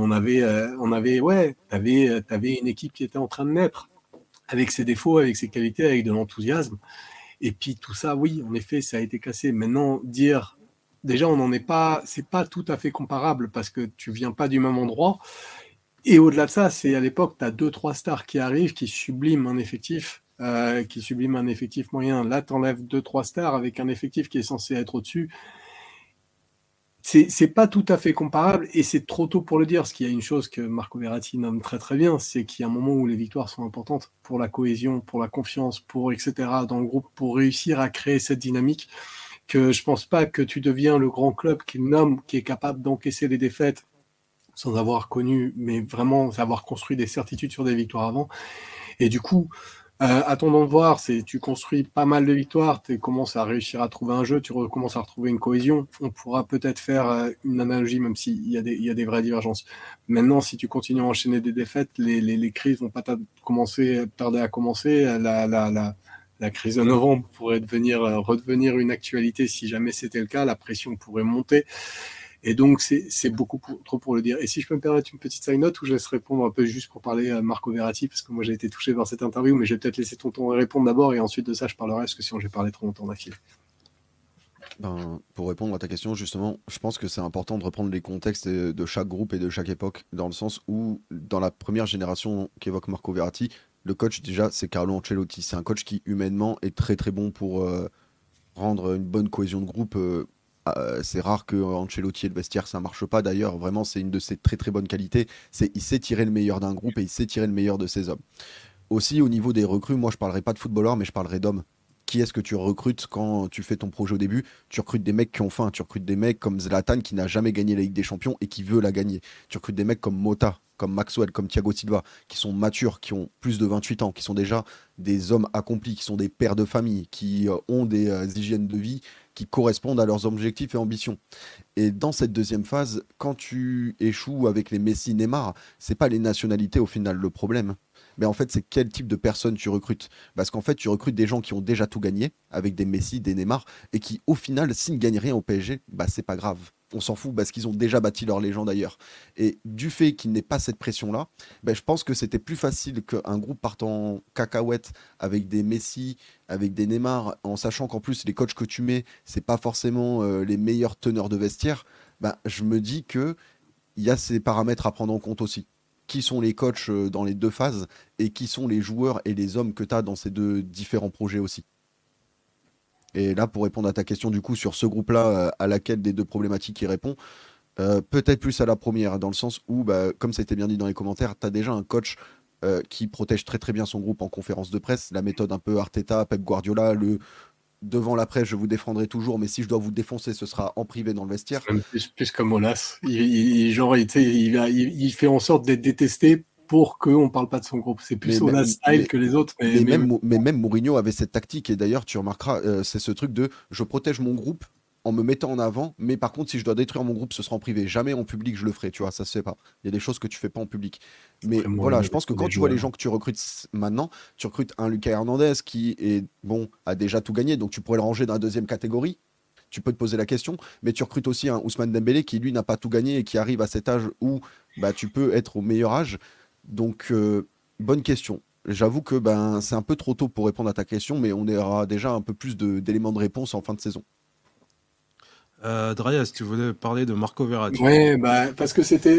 t'avais une équipe qui était en train de naître avec ses défauts, avec ses qualités, avec de l'enthousiasme. Et puis tout ça, oui, en effet, ça a été cassé. Maintenant, dire déjà, on n'en est pas, c'est pas tout à fait comparable parce que tu viens pas du même endroit. Et au-delà de ça, c'est à l'époque, tu as 2-3 stars qui arrivent, qui subliment un effectif moyen. Là, tu enlèves 2-3 stars avec un effectif qui est censé être au-dessus. C'est pas tout à fait comparable et c'est trop tôt pour le dire. Parce qu'il y a une chose que Marco Verratti nomme très très bien, c'est qu'il y a un moment où les victoires sont importantes pour la cohésion, pour la confiance, pour etc. dans le groupe, pour réussir à créer cette dynamique. Que je pense pas que tu deviens le grand club qu'il nomme, qui est capable d'encaisser les défaites sans avoir connu, mais vraiment avoir construit des certitudes sur des victoires avant. Et du coup, attendons de voir, tu construis pas mal de victoires, tu commences à réussir à trouver un jeu, tu recommences à retrouver une cohésion. On pourra peut-être faire une analogie, même s'il y a des vraies divergences. Maintenant, si tu continues à enchaîner des défaites, les crises vont pas tarder à commencer. La crise de novembre pourrait redevenir une actualité si jamais c'était le cas. La pression pourrait monter. Et donc, c'est beaucoup trop pour le dire. Et si je peux me permettre une petite side note où je laisse répondre un peu juste pour parler à Marco Verratti, parce que moi j'ai été touché par cette interview, mais je vais peut-être laisser Tonton répondre d'abord et ensuite de ça je parlerai, parce que sinon j'ai parlé trop longtemps d'affilée. Pour répondre à ta question, justement, je pense que c'est important de reprendre les contextes de chaque groupe et de chaque époque, dans le sens où, dans la première génération qu'évoque Marco Verratti, le coach, déjà, c'est Carlo Ancelotti. C'est un coach qui, humainement, est très très bon pour rendre une bonne cohésion de groupe. C'est rare que Ancelotti et le vestiaire ça marche pas, d'ailleurs vraiment c'est une de ses très très bonnes qualités, il sait tirer le meilleur d'un groupe et il sait tirer le meilleur de ses hommes. Aussi au niveau des recrues, moi je parlerai pas de footballeurs mais je parlerai d'hommes. Qui est-ce que tu recrutes quand tu fais ton projet au début? Tu recrutes des mecs qui ont faim, tu recrutes des mecs comme Zlatan qui n'a jamais gagné la Ligue des Champions et qui veut la gagner. Tu recrutes des mecs comme Mota, comme Maxwell, comme Thiago Silva, qui sont matures, qui ont plus de 28 ans, qui sont déjà des hommes accomplis, qui sont des pères de famille, qui ont des hygiènes de vie qui correspondent à leurs objectifs et ambitions. Et dans cette deuxième phase, quand tu échoues avec les Messi, Neymar, c'est pas les nationalités au final le problème. Mais en fait, c'est quel type de personnes tu recrutes. Parce qu'en fait, tu recrutes des gens qui ont déjà tout gagné, avec des Messi, des Neymar, et qui, au final, s'ils ne gagnent rien au PSG, bah c'est pas grave. On s'en fout parce qu'ils ont déjà bâti leur légende ailleurs. Et du fait qu'il n'ait pas cette pression-là, bah, je pense que c'était plus facile qu'un groupe partant en cacahuète avec des Messi, avec des Neymar, en sachant qu'en plus, les coachs que tu mets, c'est pas forcément les meilleurs teneurs de vestiaire. Bah, je me dis qu'il y a ces paramètres à prendre en compte aussi. Qui sont les coachs dans les deux phases et qui sont les joueurs et les hommes que tu as dans ces deux différents projets aussi. Et là, pour répondre à ta question du coup sur ce groupe-là, à laquelle des deux problématiques il répond, Peut-être plus à la première, dans le sens où, comme ça a été bien dit dans les commentaires, tu as déjà un coach qui protège très très bien son groupe en conférence de presse. La méthode un peu Arteta, Pep Guardiola, devant la presse, je vous défendrai toujours, mais si je dois vous défoncer, ce sera en privé dans le vestiaire. Même plus comme Olas. Il fait en sorte d'être détesté pour qu'on ne parle pas de son groupe. C'est plus Olas style que les autres. Mais même Mourinho avait cette tactique, et d'ailleurs, tu remarqueras, c'est ce truc de je protège mon groupe en me mettant en avant, mais par contre, si je dois détruire mon groupe, ce sera en privé. Jamais en public, je le ferai, tu vois, ça se fait pas. Il y a des choses que tu fais pas en public. Mais voilà, je pense que quand tu vois les gens que tu recrutes maintenant, tu recrutes un Lucas Hernandez qui a déjà tout gagné, donc tu pourrais le ranger dans la deuxième catégorie. Tu peux te poser la question, mais tu recrutes aussi un Ousmane Dembélé qui, lui, n'a pas tout gagné et qui arrive à cet âge où tu peux être au meilleur âge. Donc, bonne question. J'avoue que c'est un peu trop tôt pour répondre à ta question, mais on aura déjà un peu plus d'éléments de réponse en fin de saison. Draya, si tu voulais parler de Marco Verratti. Oui, parce que c'est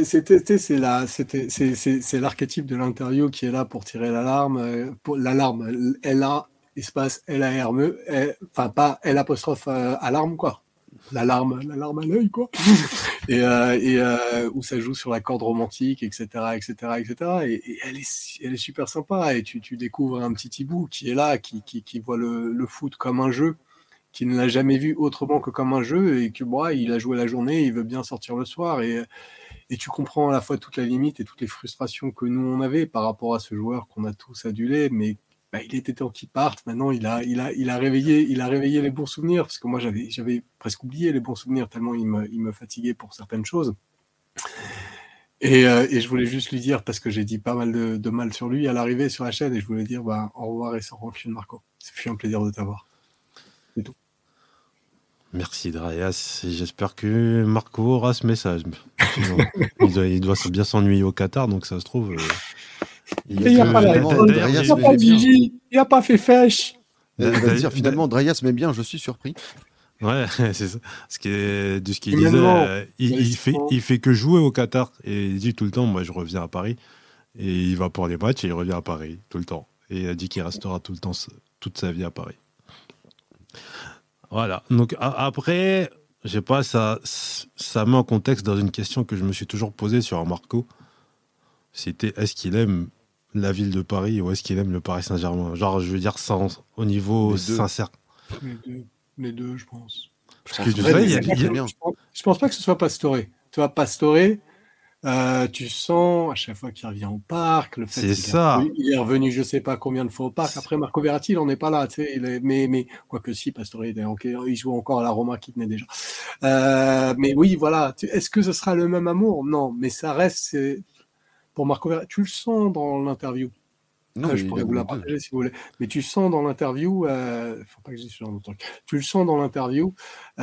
l'archétype de l'interview qui est là pour tirer l'alarme. L'alarme, LA, espace LARME, enfin pas L apostrophe alarme, quoi. L'alarme à l'œil, quoi. et où ça joue sur la corde romantique, etc., etc., etc. Et elle est super sympa. Et tu découvres un petit Thibaut qui est là, qui voit le foot comme un jeu, qui ne l'a jamais vu autrement que comme un jeu, et que il a joué la journée, il veut bien sortir le soir, et tu comprends à la fois toute la limite et toutes les frustrations que nous on avait par rapport à ce joueur qu'on a tous adulé, mais il était temps qu'il parte. Maintenant il a réveillé les bons souvenirs, parce que moi j'avais presque oublié les bons souvenirs tellement il me fatiguait pour certaines choses. Et je voulais juste lui dire, parce que j'ai dit pas mal de mal sur lui à l'arrivée sur la chaîne, et je voulais dire au revoir et sans rancune, Marco. Ça fut un plaisir de t'avoir. C'est tout. Merci Drayas, j'espère que Marco aura ce message. Il doit bien s'ennuyer au Qatar, donc ça se trouve. Il n'y a pas fait fêche. Finalement, Drayas m'aime bien, je suis surpris. Ouais, c'est ça. Ce qu'il disait, il fait que jouer au Qatar, et il dit tout le temps, moi je reviens à Paris, et il va pour les matchs et il revient à Paris tout le temps. Et il a dit qu'il restera tout le temps, toute sa vie à Paris. Voilà. Donc après, je sais pas, ça met en contexte dans une question que je me suis toujours posée sur Marco. C'était, est-ce qu'il aime la ville de Paris ou est-ce qu'il aime le Paris Saint-Germain? Genre, je veux dire, au sincère. Les deux, je pense. Je pense pas que ce soit Pastore. Tu vois, Pastore, tu sens à chaque fois qu'il revient au parc, le fait qu'il est revenu je sais pas combien de fois au parc. Après Marco Verratti, il n'en est pas là, tu sais. Mais quoique si, Pastore, il joue encore à la Roma qui tenait déjà. Mais oui, voilà. Est-ce que ce sera le même amour? Non, mais ça reste pour Marco Verratti. Tu le sens dans l'interview. Non, je pourrais vous la partager si vous voulez. Mais tu sens dans l'interview, faut pas que je dise ce genre de truc. Tu le sens dans l'interview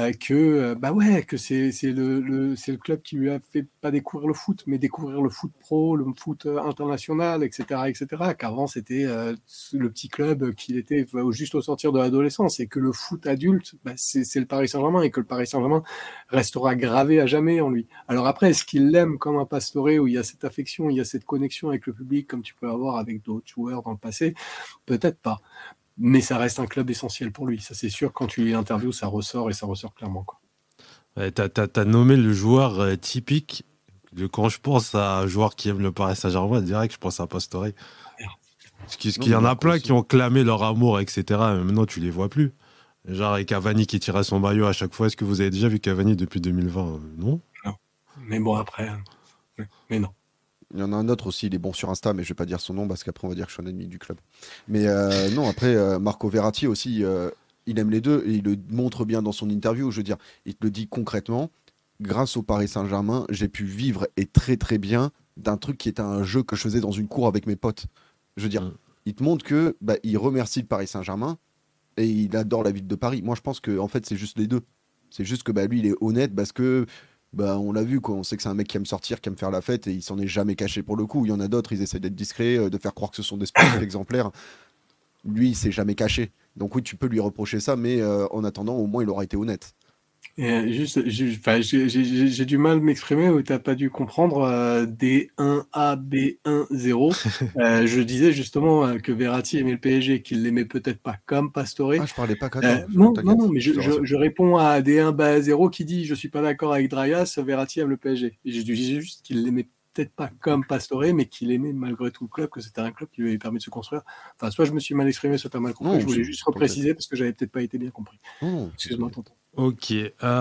que c'est le club qui lui a fait pas découvrir le foot, mais découvrir le foot pro, le foot international, etc., etc. Qu'avant c'était le petit club qu'il était juste au sortir de l'adolescence, et que le foot adulte, c'est le Paris Saint-Germain, et que le Paris Saint-Germain restera gravé à jamais en lui. Alors après, est-ce qu'il l'aime comme un Pastore, où il y a cette affection, il y a cette connexion avec le public, comme tu peux avoir avec d'autres joueurs dans le passé? Peut-être pas. Mais ça reste un club essentiel pour lui. Ça, c'est sûr, quand tu l'interviews, ça ressort, et ça ressort clairement, quoi. Ouais, t'as nommé le joueur typique. Quand je pense à un joueur qui aime le Paris Saint-Germain, direct, je pense à Pastore. Parce qu'il y en a plein qui ont clamé leur amour, etc. Mais maintenant, tu les vois plus. Genre avec Cavani qui tirait son maillot à chaque fois. Est-ce que vous avez déjà vu Cavani depuis 2020? Non. Mais bon, après... Mais non. Il y en a un autre aussi, il est bon sur Insta, mais je vais pas dire son nom parce qu'après on va dire que je suis un ennemi du club. Mais non, après, Marco Verratti aussi, il aime les deux et il le montre bien dans son interview. Je veux dire, il te le dit concrètement. Grâce au Paris Saint-Germain, j'ai pu vivre, et très très bien, d'un truc qui était un jeu que je faisais dans une cour avec mes potes. Je veux dire, il te montre que il remercie le Paris Saint-Germain et il adore la ville de Paris. Moi, je pense que en fait, c'est juste les deux. C'est juste que lui, il est honnête parce que on l'a vu, quoi. On sait que c'est un mec qui aime sortir, qui aime faire la fête, et il s'en est jamais caché pour le coup. Il y en a d'autres, ils essaient d'être discrets, de faire croire que ce sont des sportifs exemplaires. Lui, il s'est jamais caché. Donc oui, tu peux lui reprocher ça, mais en attendant, au moins, il aura été honnête. J'ai du mal à m'exprimer où tu n'as pas dû comprendre D1A, B1-0. Je disais justement que Verratti aimait le PSG, qu'il l'aimait peut-être pas comme Pastore. Ah, je parlais pas qu'à toi. Non, T'inquiète, mais je réponds à D1, B0 qui dit je suis pas d'accord avec Drayas, Verratti aime le PSG. Et je disais juste qu'il l'aimait peut-être pas comme Pastore, mais qu'il aimait malgré tout le club, que c'était un club qui lui avait permis de se construire. Enfin, soit je me suis mal exprimé, soit t'as mal compris. Non, je voulais juste repréciser parce que j'avais peut-être pas été bien compris. Non, excuse-moi, tonton. Ok,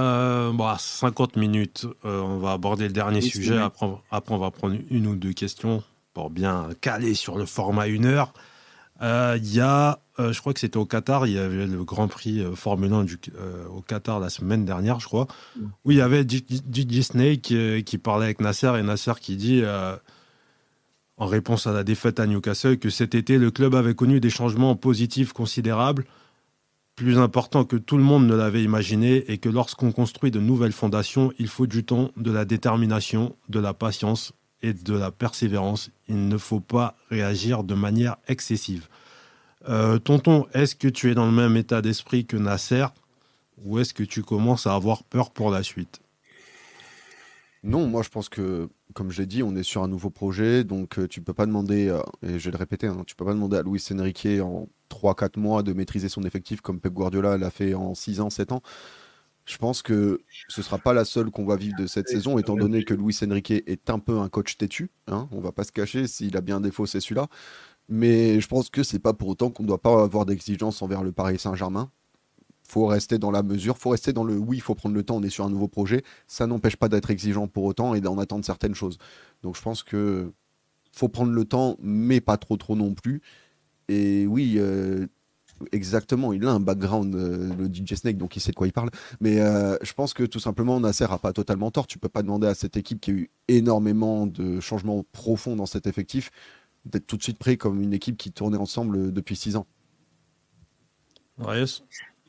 50 minutes, on va aborder le dernier sujet, après on va prendre une ou deux questions pour bien caler sur le format 1 heure. Il y a, je crois que c'était au Qatar, il y avait le Grand Prix Formule 1 au Qatar la semaine dernière, je crois, où il y avait DJ Snake qui parlait avec Nasser, et Nasser qui dit, en réponse à la défaite à Newcastle, que cet été, le club avait connu des changements positifs considérables, plus important que tout le monde ne l'avait imaginé, et que lorsqu'on construit de nouvelles fondations, il faut du temps, de la détermination, de la patience et de la persévérance. Il ne faut pas réagir de manière excessive. Tonton, est-ce que tu es dans le même état d'esprit que Nasser, ou est-ce que tu commences à avoir peur pour la suite ? Non, moi je pense que, comme je l'ai dit, on est sur un nouveau projet, donc tu peux pas demander, et je vais le répéter, tu peux pas demander à Luis Enrique en 3-4 mois de maîtriser son effectif comme Pep Guardiola l'a fait en 6 ans, 7 ans. Je pense que ce sera pas la seule qu'on va vivre de cette saison, étant donné que Luis Enrique est un peu un coach têtu, on va pas se cacher, s'il a bien un défaut, c'est celui-là. Mais je pense que c'est pas pour autant qu'on doit pas avoir d'exigence envers le Paris Saint-Germain. Faut rester dans la mesure, faut rester dans le oui, il faut prendre le temps, on est sur un nouveau projet. Ça n'empêche pas d'être exigeant pour autant et d'en attendre certaines choses. Donc je pense que faut prendre le temps, mais pas trop non plus. Et oui, exactement, il a un background, le DJ Snake, donc il sait de quoi il parle. Mais je pense que tout simplement, Nasser a pas totalement tort. Tu peux pas demander à cette équipe qui a eu énormément de changements profonds dans cet effectif d'être tout de suite pris comme une équipe qui tournait ensemble depuis 6 ans. Reyes ?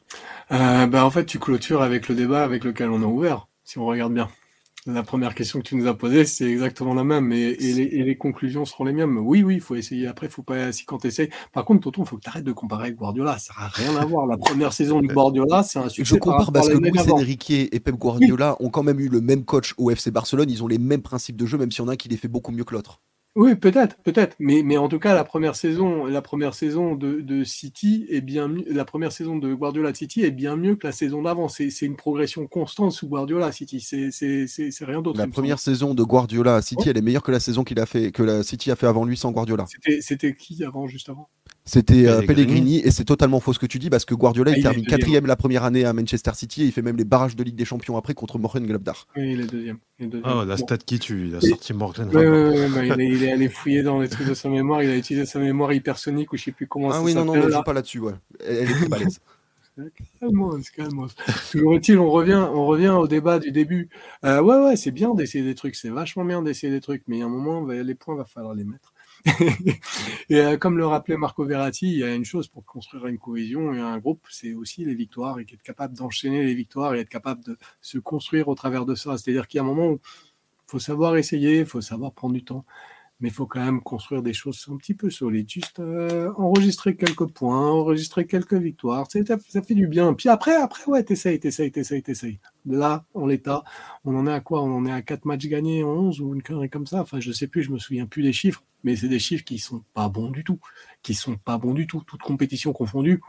En fait, tu clôtures avec le débat avec lequel on a ouvert, si on regarde bien. La première question que tu nous as posée, c'est exactement la même, et les conclusions seront les mêmes. Oui, il faut essayer. Après, faut pas, si quand t'essayes. Par contre, tonton, faut que t'arrêtes de comparer avec Guardiola. Ça n'a rien à voir. La première saison de Guardiola, c'est un succès. Je compare parce que Luis Enrique et Pep Guardiola ont quand même eu le même coach au FC Barcelone. Ils ont les mêmes principes de jeu, même s'il y en a un qui les fait beaucoup mieux que l'autre. Oui, peut-être. Mais en tout cas, la première saison de City est bien mieux. La première saison de Guardiola City est bien mieux que la saison d'avant. C'est une progression constante sous Guardiola City. C'est rien d'autre. La première saison de Guardiola City, elle est meilleure que la saison que la City a fait avant lui sans Guardiola. C'était qui juste avant? C'était Pellegrini, et c'est totalement faux ce que tu dis parce que Guardiola il termine 4e la première année à Manchester City et il fait même les barrages de Ligue des Champions après contre Mönchengladbach. Oui, il est deuxième. Ah, la stat qui tue, il a sorti Mönchengladbach. Il est allé fouiller dans les trucs de sa mémoire, il a utilisé sa mémoire hypersonique ou je sais plus comment ça s'appelle. Ah oui, non, ne joue pas là-dessus, ouais. Elle est très balèze. Calme-moi. Toujours est-il, on revient au débat du début. Ouais, c'est bien d'essayer des trucs, c'est vachement bien d'essayer des trucs, mais à un moment, les points, va falloir les mettre. Et comme le rappelait Marco Verratti, il y a une chose pour construire une cohésion et un groupe, c'est aussi les victoires, et être capable d'enchaîner les victoires et être capable de se construire au travers de ça. C'est-à-dire qu'il y a un moment où il faut savoir essayer, il faut savoir prendre du temps, mais il faut quand même construire des choses un petit peu solides, juste enregistrer quelques points, enregistrer quelques victoires, ça fait du bien. Puis après, ouais, t'essayes. Là, en l'état, on en est à quoi? On en est à 4 matchs gagnés, 11 ou une connerie comme ça. Enfin, je sais plus, je me souviens plus des chiffres, mais c'est des chiffres qui sont pas bons du tout. Toute compétition confondue.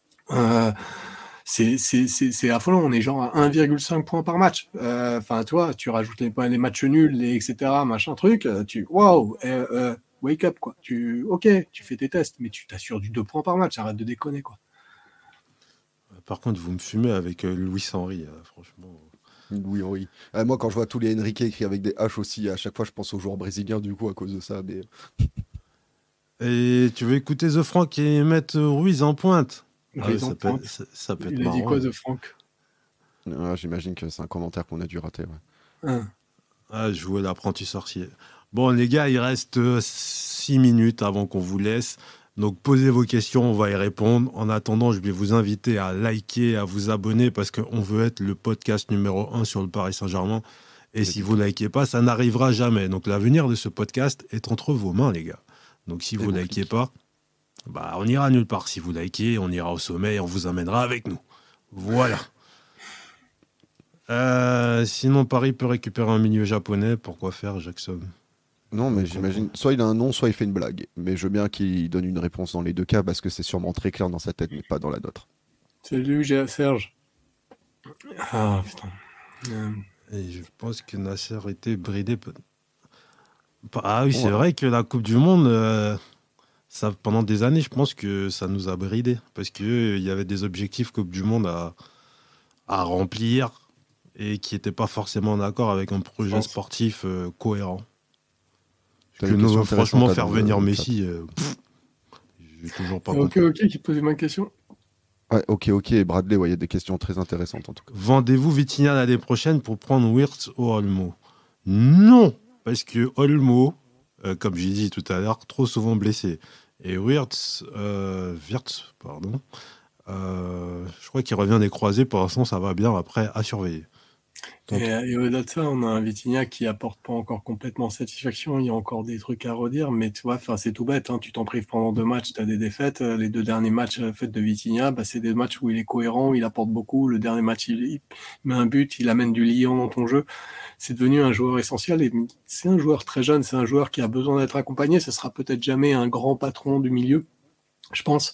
C'est affolant, on est genre à 1,5 points par match. Enfin, tu vois, tu rajoutes les matchs nuls, etc., machin truc, wake up, quoi. Tu fais tes tests, mais tu t'assures du 2 points par match, arrête de déconner, quoi. Par contre, vous me fumez avec Luis Henry, franchement. Louis Henry. Moi, quand je vois tous les Enrique écrits avec des H aussi, à chaque fois, je pense aux joueurs brésiliens, du coup, à cause de ça. Mais... Et tu veux écouter The Frank et mettre Ruiz en pointe? Ça peut être il marrant. a dit quoi, The Frank? J'imagine que c'est un commentaire qu'on a dû rater. Ouais. Jouer l'apprenti sorcier. Bon, les gars, il reste 6 minutes avant qu'on vous laisse. Donc, posez vos questions, on va y répondre. En attendant, je vais vous inviter à liker, à vous abonner parce qu'on veut être le podcast numéro 1 sur le Paris Saint-Germain. Et si vous ne likez pas, ça n'arrivera jamais. Donc, l'avenir de ce podcast est entre vos mains, les gars. Donc, si vous ne likez pas, on ira nulle part. Si vous likez, on ira au sommet et on vous amènera avec nous. Voilà. Sinon, Paris peut récupérer un milieu japonais. Pourquoi faire, Jackson? Non, mais Je comprends. j'imagine, soit il a un nom, soit il fait une blague. Mais je veux bien qu'il donne une réponse dans les deux cas parce que c'est sûrement très clair dans sa tête, mais pas dans la nôtre. Salut, Serge. Ah, putain. Euh, Et je pense que Nasser était bridé. Ah oui, Bon, c'est vrai que la Coupe du Monde, ça, pendant des années, je pense que ça nous a bridés. Parce qu'il il y avait des objectifs Coupe du Monde à remplir et qui n'étaient pas forcément d'accord avec un je projet pense. sportif cohérent. t'as Que une question nous, intéressante franchement, là faire dans venir le chat. Messi, j'ai toujours pas Ok, compris. ok, qui posait ma question. Ouais, ok, et Bradley, ouais, il y a des questions très intéressantes en tout cas. Vendez-vous Vitinha l'année prochaine pour prendre Wirtz ou Olmo? Non, parce que Olmo, comme j'ai dit tout à l'heure, trop souvent blessé. Et Wirtz, pardon, je crois qu'il revient des croisés. Pour l'instant, ça va bien. Après, à surveiller. Tonton. Et au-delà de ça, on a un Vitinha qui apporte pas encore complètement satisfaction. Il y a encore des trucs à redire, mais tu vois, enfin, c'est tout bête. Hein. Tu t'en prives pendant 2 matchs, tu as des défaites. Les 2 derniers matchs faits de Vitinha, bah, c'est des matchs où il est cohérent, il apporte beaucoup. Le dernier match, il met un but, il amène du liant dans ton jeu. C'est devenu un joueur essentiel et c'est un joueur très jeune, c'est un joueur qui a besoin d'être accompagné. Ce sera peut-être jamais un grand patron du milieu, je pense,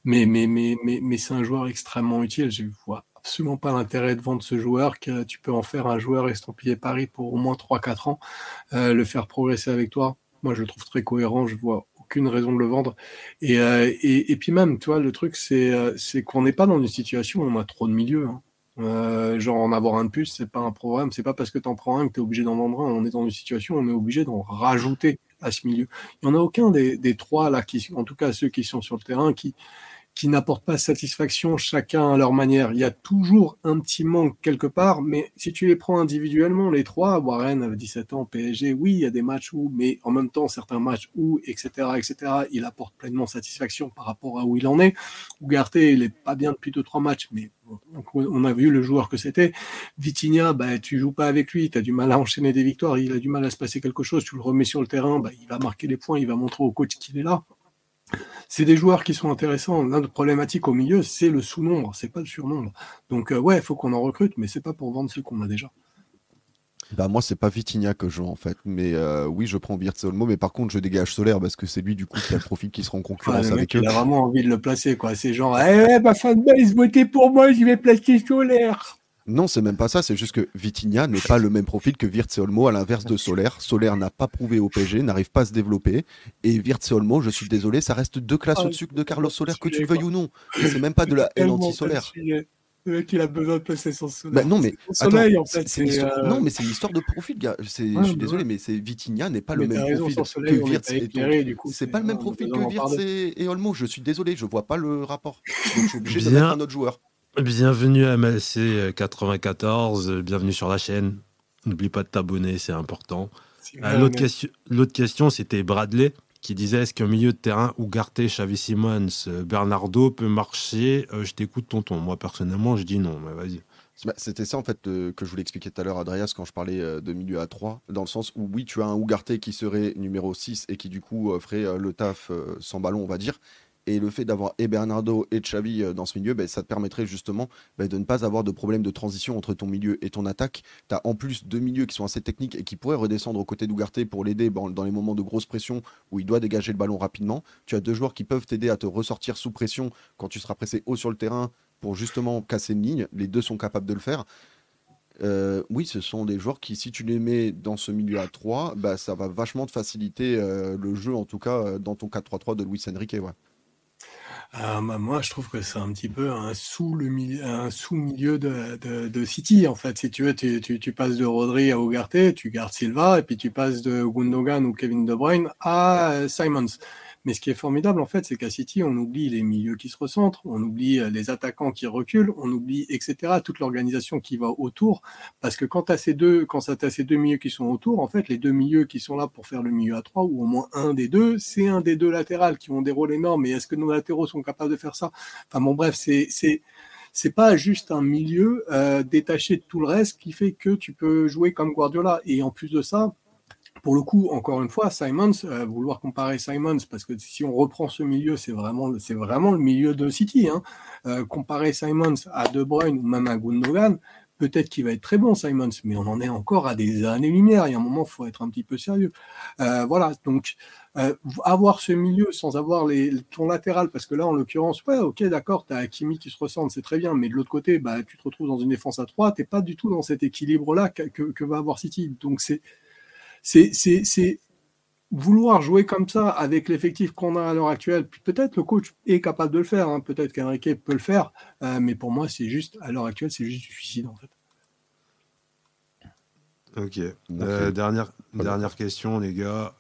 mais c'est un joueur extrêmement utile. Je vois absolument pas l'intérêt de vendre ce joueur, que tu peux en faire un joueur estampillé Paris pour au moins 3 4 ans, le faire progresser avec toi. Moi, je le trouve très cohérent, je vois aucune raison de le vendre. Et puis même, tu vois, le truc, c'est qu'on n'est pas dans une situation où on a trop de milieux. Hein. Genre en avoir un de plus, c'est pas un problème. C'est pas parce que tu en prends un que tu es obligé d'en vendre un. On est dans une situation où on est obligé d'en rajouter à ce milieu. Il n'y en a aucun des trois là, en tout cas ceux qui sont sur le terrain, qui n'apportent pas satisfaction chacun à leur manière. Il y a toujours un petit manque quelque part, mais si tu les prends individuellement, les trois, Warren avait 17 ans, PSG, oui, il y a des matchs où, mais en même temps, certains matchs où, etc., il apporte pleinement satisfaction par rapport à où il en est. Ugarte, il est pas bien depuis 2 3 matchs, mais bon, on a vu le joueur que c'était. Vitinha, bah, tu joues pas avec lui, tu as du mal à enchaîner des victoires, il a du mal à se passer quelque chose, tu le remets sur le terrain, bah, il va marquer les points, il va montrer au coach qu'il est là. C'est des joueurs qui sont intéressants. Notre problématique au milieu, c'est le sous-nombre, c'est pas le surnombre. Donc ouais, il faut qu'on en recrute, mais c'est pas pour vendre ceux qu'on a déjà. Bah moi c'est pas Vitinha que je veux en fait, mais oui je prends Wirtz et Olmo, mais par contre je dégage Solaire parce que c'est lui du coup qui a le profil qui sera en Ouais, concurrence le mec, avec eux. il a vraiment envie de le placer, quoi. C'est genre, eh, ma fanbase, votez pour moi, je vais placer Solaire. Non, c'est même pas ça, c'est juste que Vitinha n'est pas le même profil que Wirtz et Olmo, à l'inverse de Solaire. Solaire n'a pas prouvé au PSG, n'arrive pas à se développer, et Wirtz et Olmo, je suis désolé, ça reste 2 classes Ah, au-dessus de c'est Carlos tellement pas le Solaire, que tu sujet, le veuilles quoi. ou non. Et c'est même pas de la C'est haine tellement pas le anti-Solaire. sujet. Le mec, il a besoin de placer son Bah solaire. non, mais C'est son attends, soleil, en fait. c'est une C'est, histoire. Non, mais c'est une histoire de profil, gars. Je ouais, suis mais ouais. désolé, mais c'est Vitinha n'est pas le Mais même t'as raison, profil sans que soleil, on n'est Wirtz pas et donc éclairé, du coup, c'est pas le même on a profil besoin que d'en Wirtz parler. et Olmo. Je suis désolé, je vois pas le rapport. Donc je suis obligé de mettre Bien, un autre joueur. bienvenue à MLC 94. Bienvenue sur la chaîne. N'oublie pas de t'abonner, c'est important. C'est vrai, honnête. L'autre question, c'était Bradley qui disait est-ce qu'un milieu de terrain Ugarte, Xavi Simons, Bernardo peut marcher? Je t'écoute, tonton. Moi, personnellement, je dis non, mais vas-y. Bah, c'était ça en fait que je voulais expliquer tout à l'heure, Adrias, quand je parlais de milieu à 3 dans le sens où oui, tu as un Ugarte qui serait numéro 6 et qui du coup ferait le taf sans ballon, on va dire. Et le fait d'avoir et Bernardo et Xavi dans ce milieu, bah, ça te permettrait justement bah, de ne pas avoir de problème de transition entre ton milieu et ton attaque. Tu as en plus 2 milieux qui sont assez techniques et qui pourraient redescendre aux côtés d'Ugarte pour l'aider dans les moments de grosse pression où il doit dégager le ballon rapidement. Tu as 2 joueurs qui peuvent t'aider à te ressortir sous pression quand tu seras pressé haut sur le terrain pour justement casser une ligne. Les deux sont capables de le faire. Oui, ce sont des joueurs qui, si tu les mets dans ce milieu à 3, bah, ça va vachement te faciliter le jeu, en tout cas dans ton 4-3-3 de Luis Enrique. Ouais. Bah, moi, je trouve que c'est un petit peu un sous-milieu de City, en fait. Si tu veux, tu passes de Rodri à Ugarte, tu gardes Silva, et puis tu passes de Gundogan ou Kevin De Bruyne à Simons. Mais ce qui est formidable, en fait, c'est qu'à City, on oublie les milieux qui se recentrent, on oublie les attaquants qui reculent, on oublie, etc., toute l'organisation qui va autour. Parce que quand tu as ces deux milieux qui sont autour, en fait, les deux milieux qui sont là pour faire le milieu à 3, ou au moins un des deux, c'est un des deux latérales qui ont des rôles énormes. Et est-ce que nos latéraux sont capables de faire ça? Enfin bon, bref, c'est pas juste un milieu détaché de tout le reste qui fait que tu peux jouer comme Guardiola. Et en plus de ça, pour le coup, encore une fois, Simons, vouloir comparer Simons, parce que si on reprend ce milieu, c'est vraiment le milieu de City. Hein. Comparer Simons à De Bruyne ou même à Gundogan, peut-être qu'il va être très bon, Simons, mais on en est encore à des années-lumière. Il y a un moment, il faut être un petit peu sérieux. Voilà, donc avoir ce milieu sans avoir ton latéral, parce que là, en l'occurrence, ouais, ok, d'accord, tu as Hakimi qui se ressemble, c'est très bien, mais de l'autre côté, tu te retrouves dans une défense à 3, tu n'es pas du tout dans cet équilibre-là que va avoir City. Donc c'est vouloir jouer comme ça avec l'effectif qu'on a à l'heure actuelle, puis peut-être le coach est capable de le faire, hein, peut-être qu'Enrique peut le faire, mais pour moi, c'est juste, à l'heure actuelle, c'est juste du suicide, en fait. Ok. Dernière question, les gars.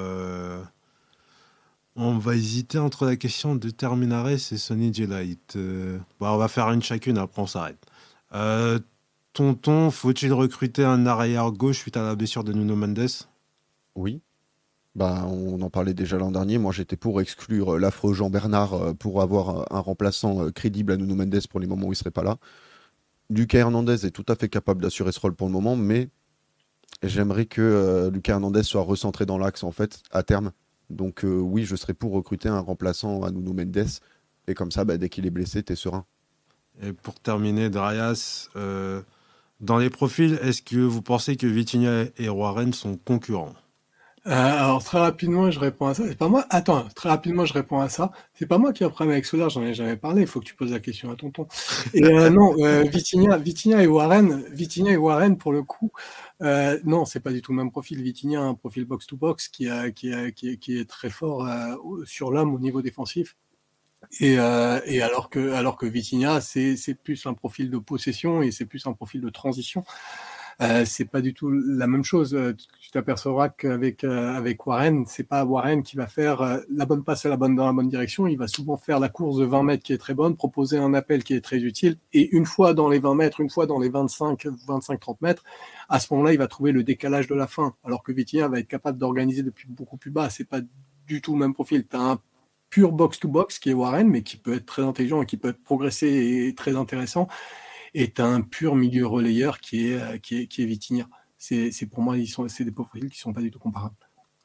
On va hésiter entre la question de Terminares et Sonny Delight. On va faire une chacune, après on s'arrête. Tonton, faut-il recruter un arrière gauche suite à la blessure de Nuno Mendes? Oui. On en parlait déjà l'an dernier. Moi, j'étais pour exclure l'affreux Jean Bernard pour avoir un remplaçant crédible à Nuno Mendes pour les moments où il serait pas là. Lucas Hernandez est tout à fait capable d'assurer ce rôle pour le moment, mais j'aimerais que Lucas Hernandez soit recentré dans l'axe en fait à terme. Donc oui, je serais pour recruter un remplaçant à Nuno Mendes. Et comme ça, dès qu'il est blessé, t'es serein. Et pour terminer, Darius, dans les profils, est-ce que vous pensez que Vitinha et Warren sont concurrents? Alors très rapidement, je réponds à ça. C'est pas moi. Attends, très rapidement, je réponds à ça. C'est pas moi qui ai un problème avec Soler, j'en ai jamais parlé. Il faut que tu poses la question à tonton. Et non, Vitinha et Warren, pour le coup, non, c'est pas du tout le même profil. Vitinha a un profil box to box qui est très fort sur l'homme au niveau défensif. Et alors que Vitinha, c'est plus un profil de possession et c'est plus un profil de transition. C'est pas du tout la même chose. Tu t'apercevras qu'avec Warren, c'est pas Warren qui va faire la bonne passe dans la bonne direction. Il va souvent faire la course de 20 mètres qui est très bonne, proposer un appel qui est très utile. Et une fois dans les 20 mètres, une fois dans les 25-30 mètres, à ce moment-là, il va trouver le décalage de la fin. Alors que Vitinha va être capable d'organiser depuis beaucoup plus bas. C'est pas du tout le même profil. Tu as un pur box-to-box qui est Warren, mais qui peut être très intelligent et qui peut progresser et très intéressant. Et tu as un pur milieu relayeur qui est Vitinha. C'est pour moi, c'est des profils qui ne sont pas du tout comparables.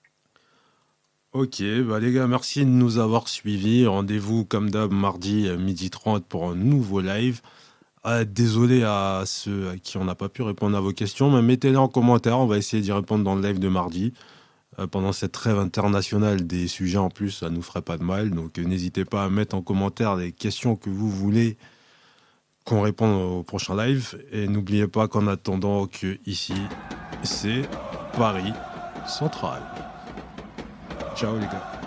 Ok, les gars, merci de nous avoir suivis. Rendez-vous comme d'hab mardi 12h30 pour un nouveau live. Désolé à ceux à qui on n'a pas pu répondre à vos questions, mais mettez-les en commentaire. On va essayer d'y répondre dans le live de mardi. Pendant cette trêve internationale, des sujets en plus, ça nous ferait pas de mal. Donc n'hésitez pas à mettre en commentaire les questions que vous voulez qu'on réponde au prochain live. Et n'oubliez pas qu'en attendant que ici, c'est Paris Central. Ciao les gars.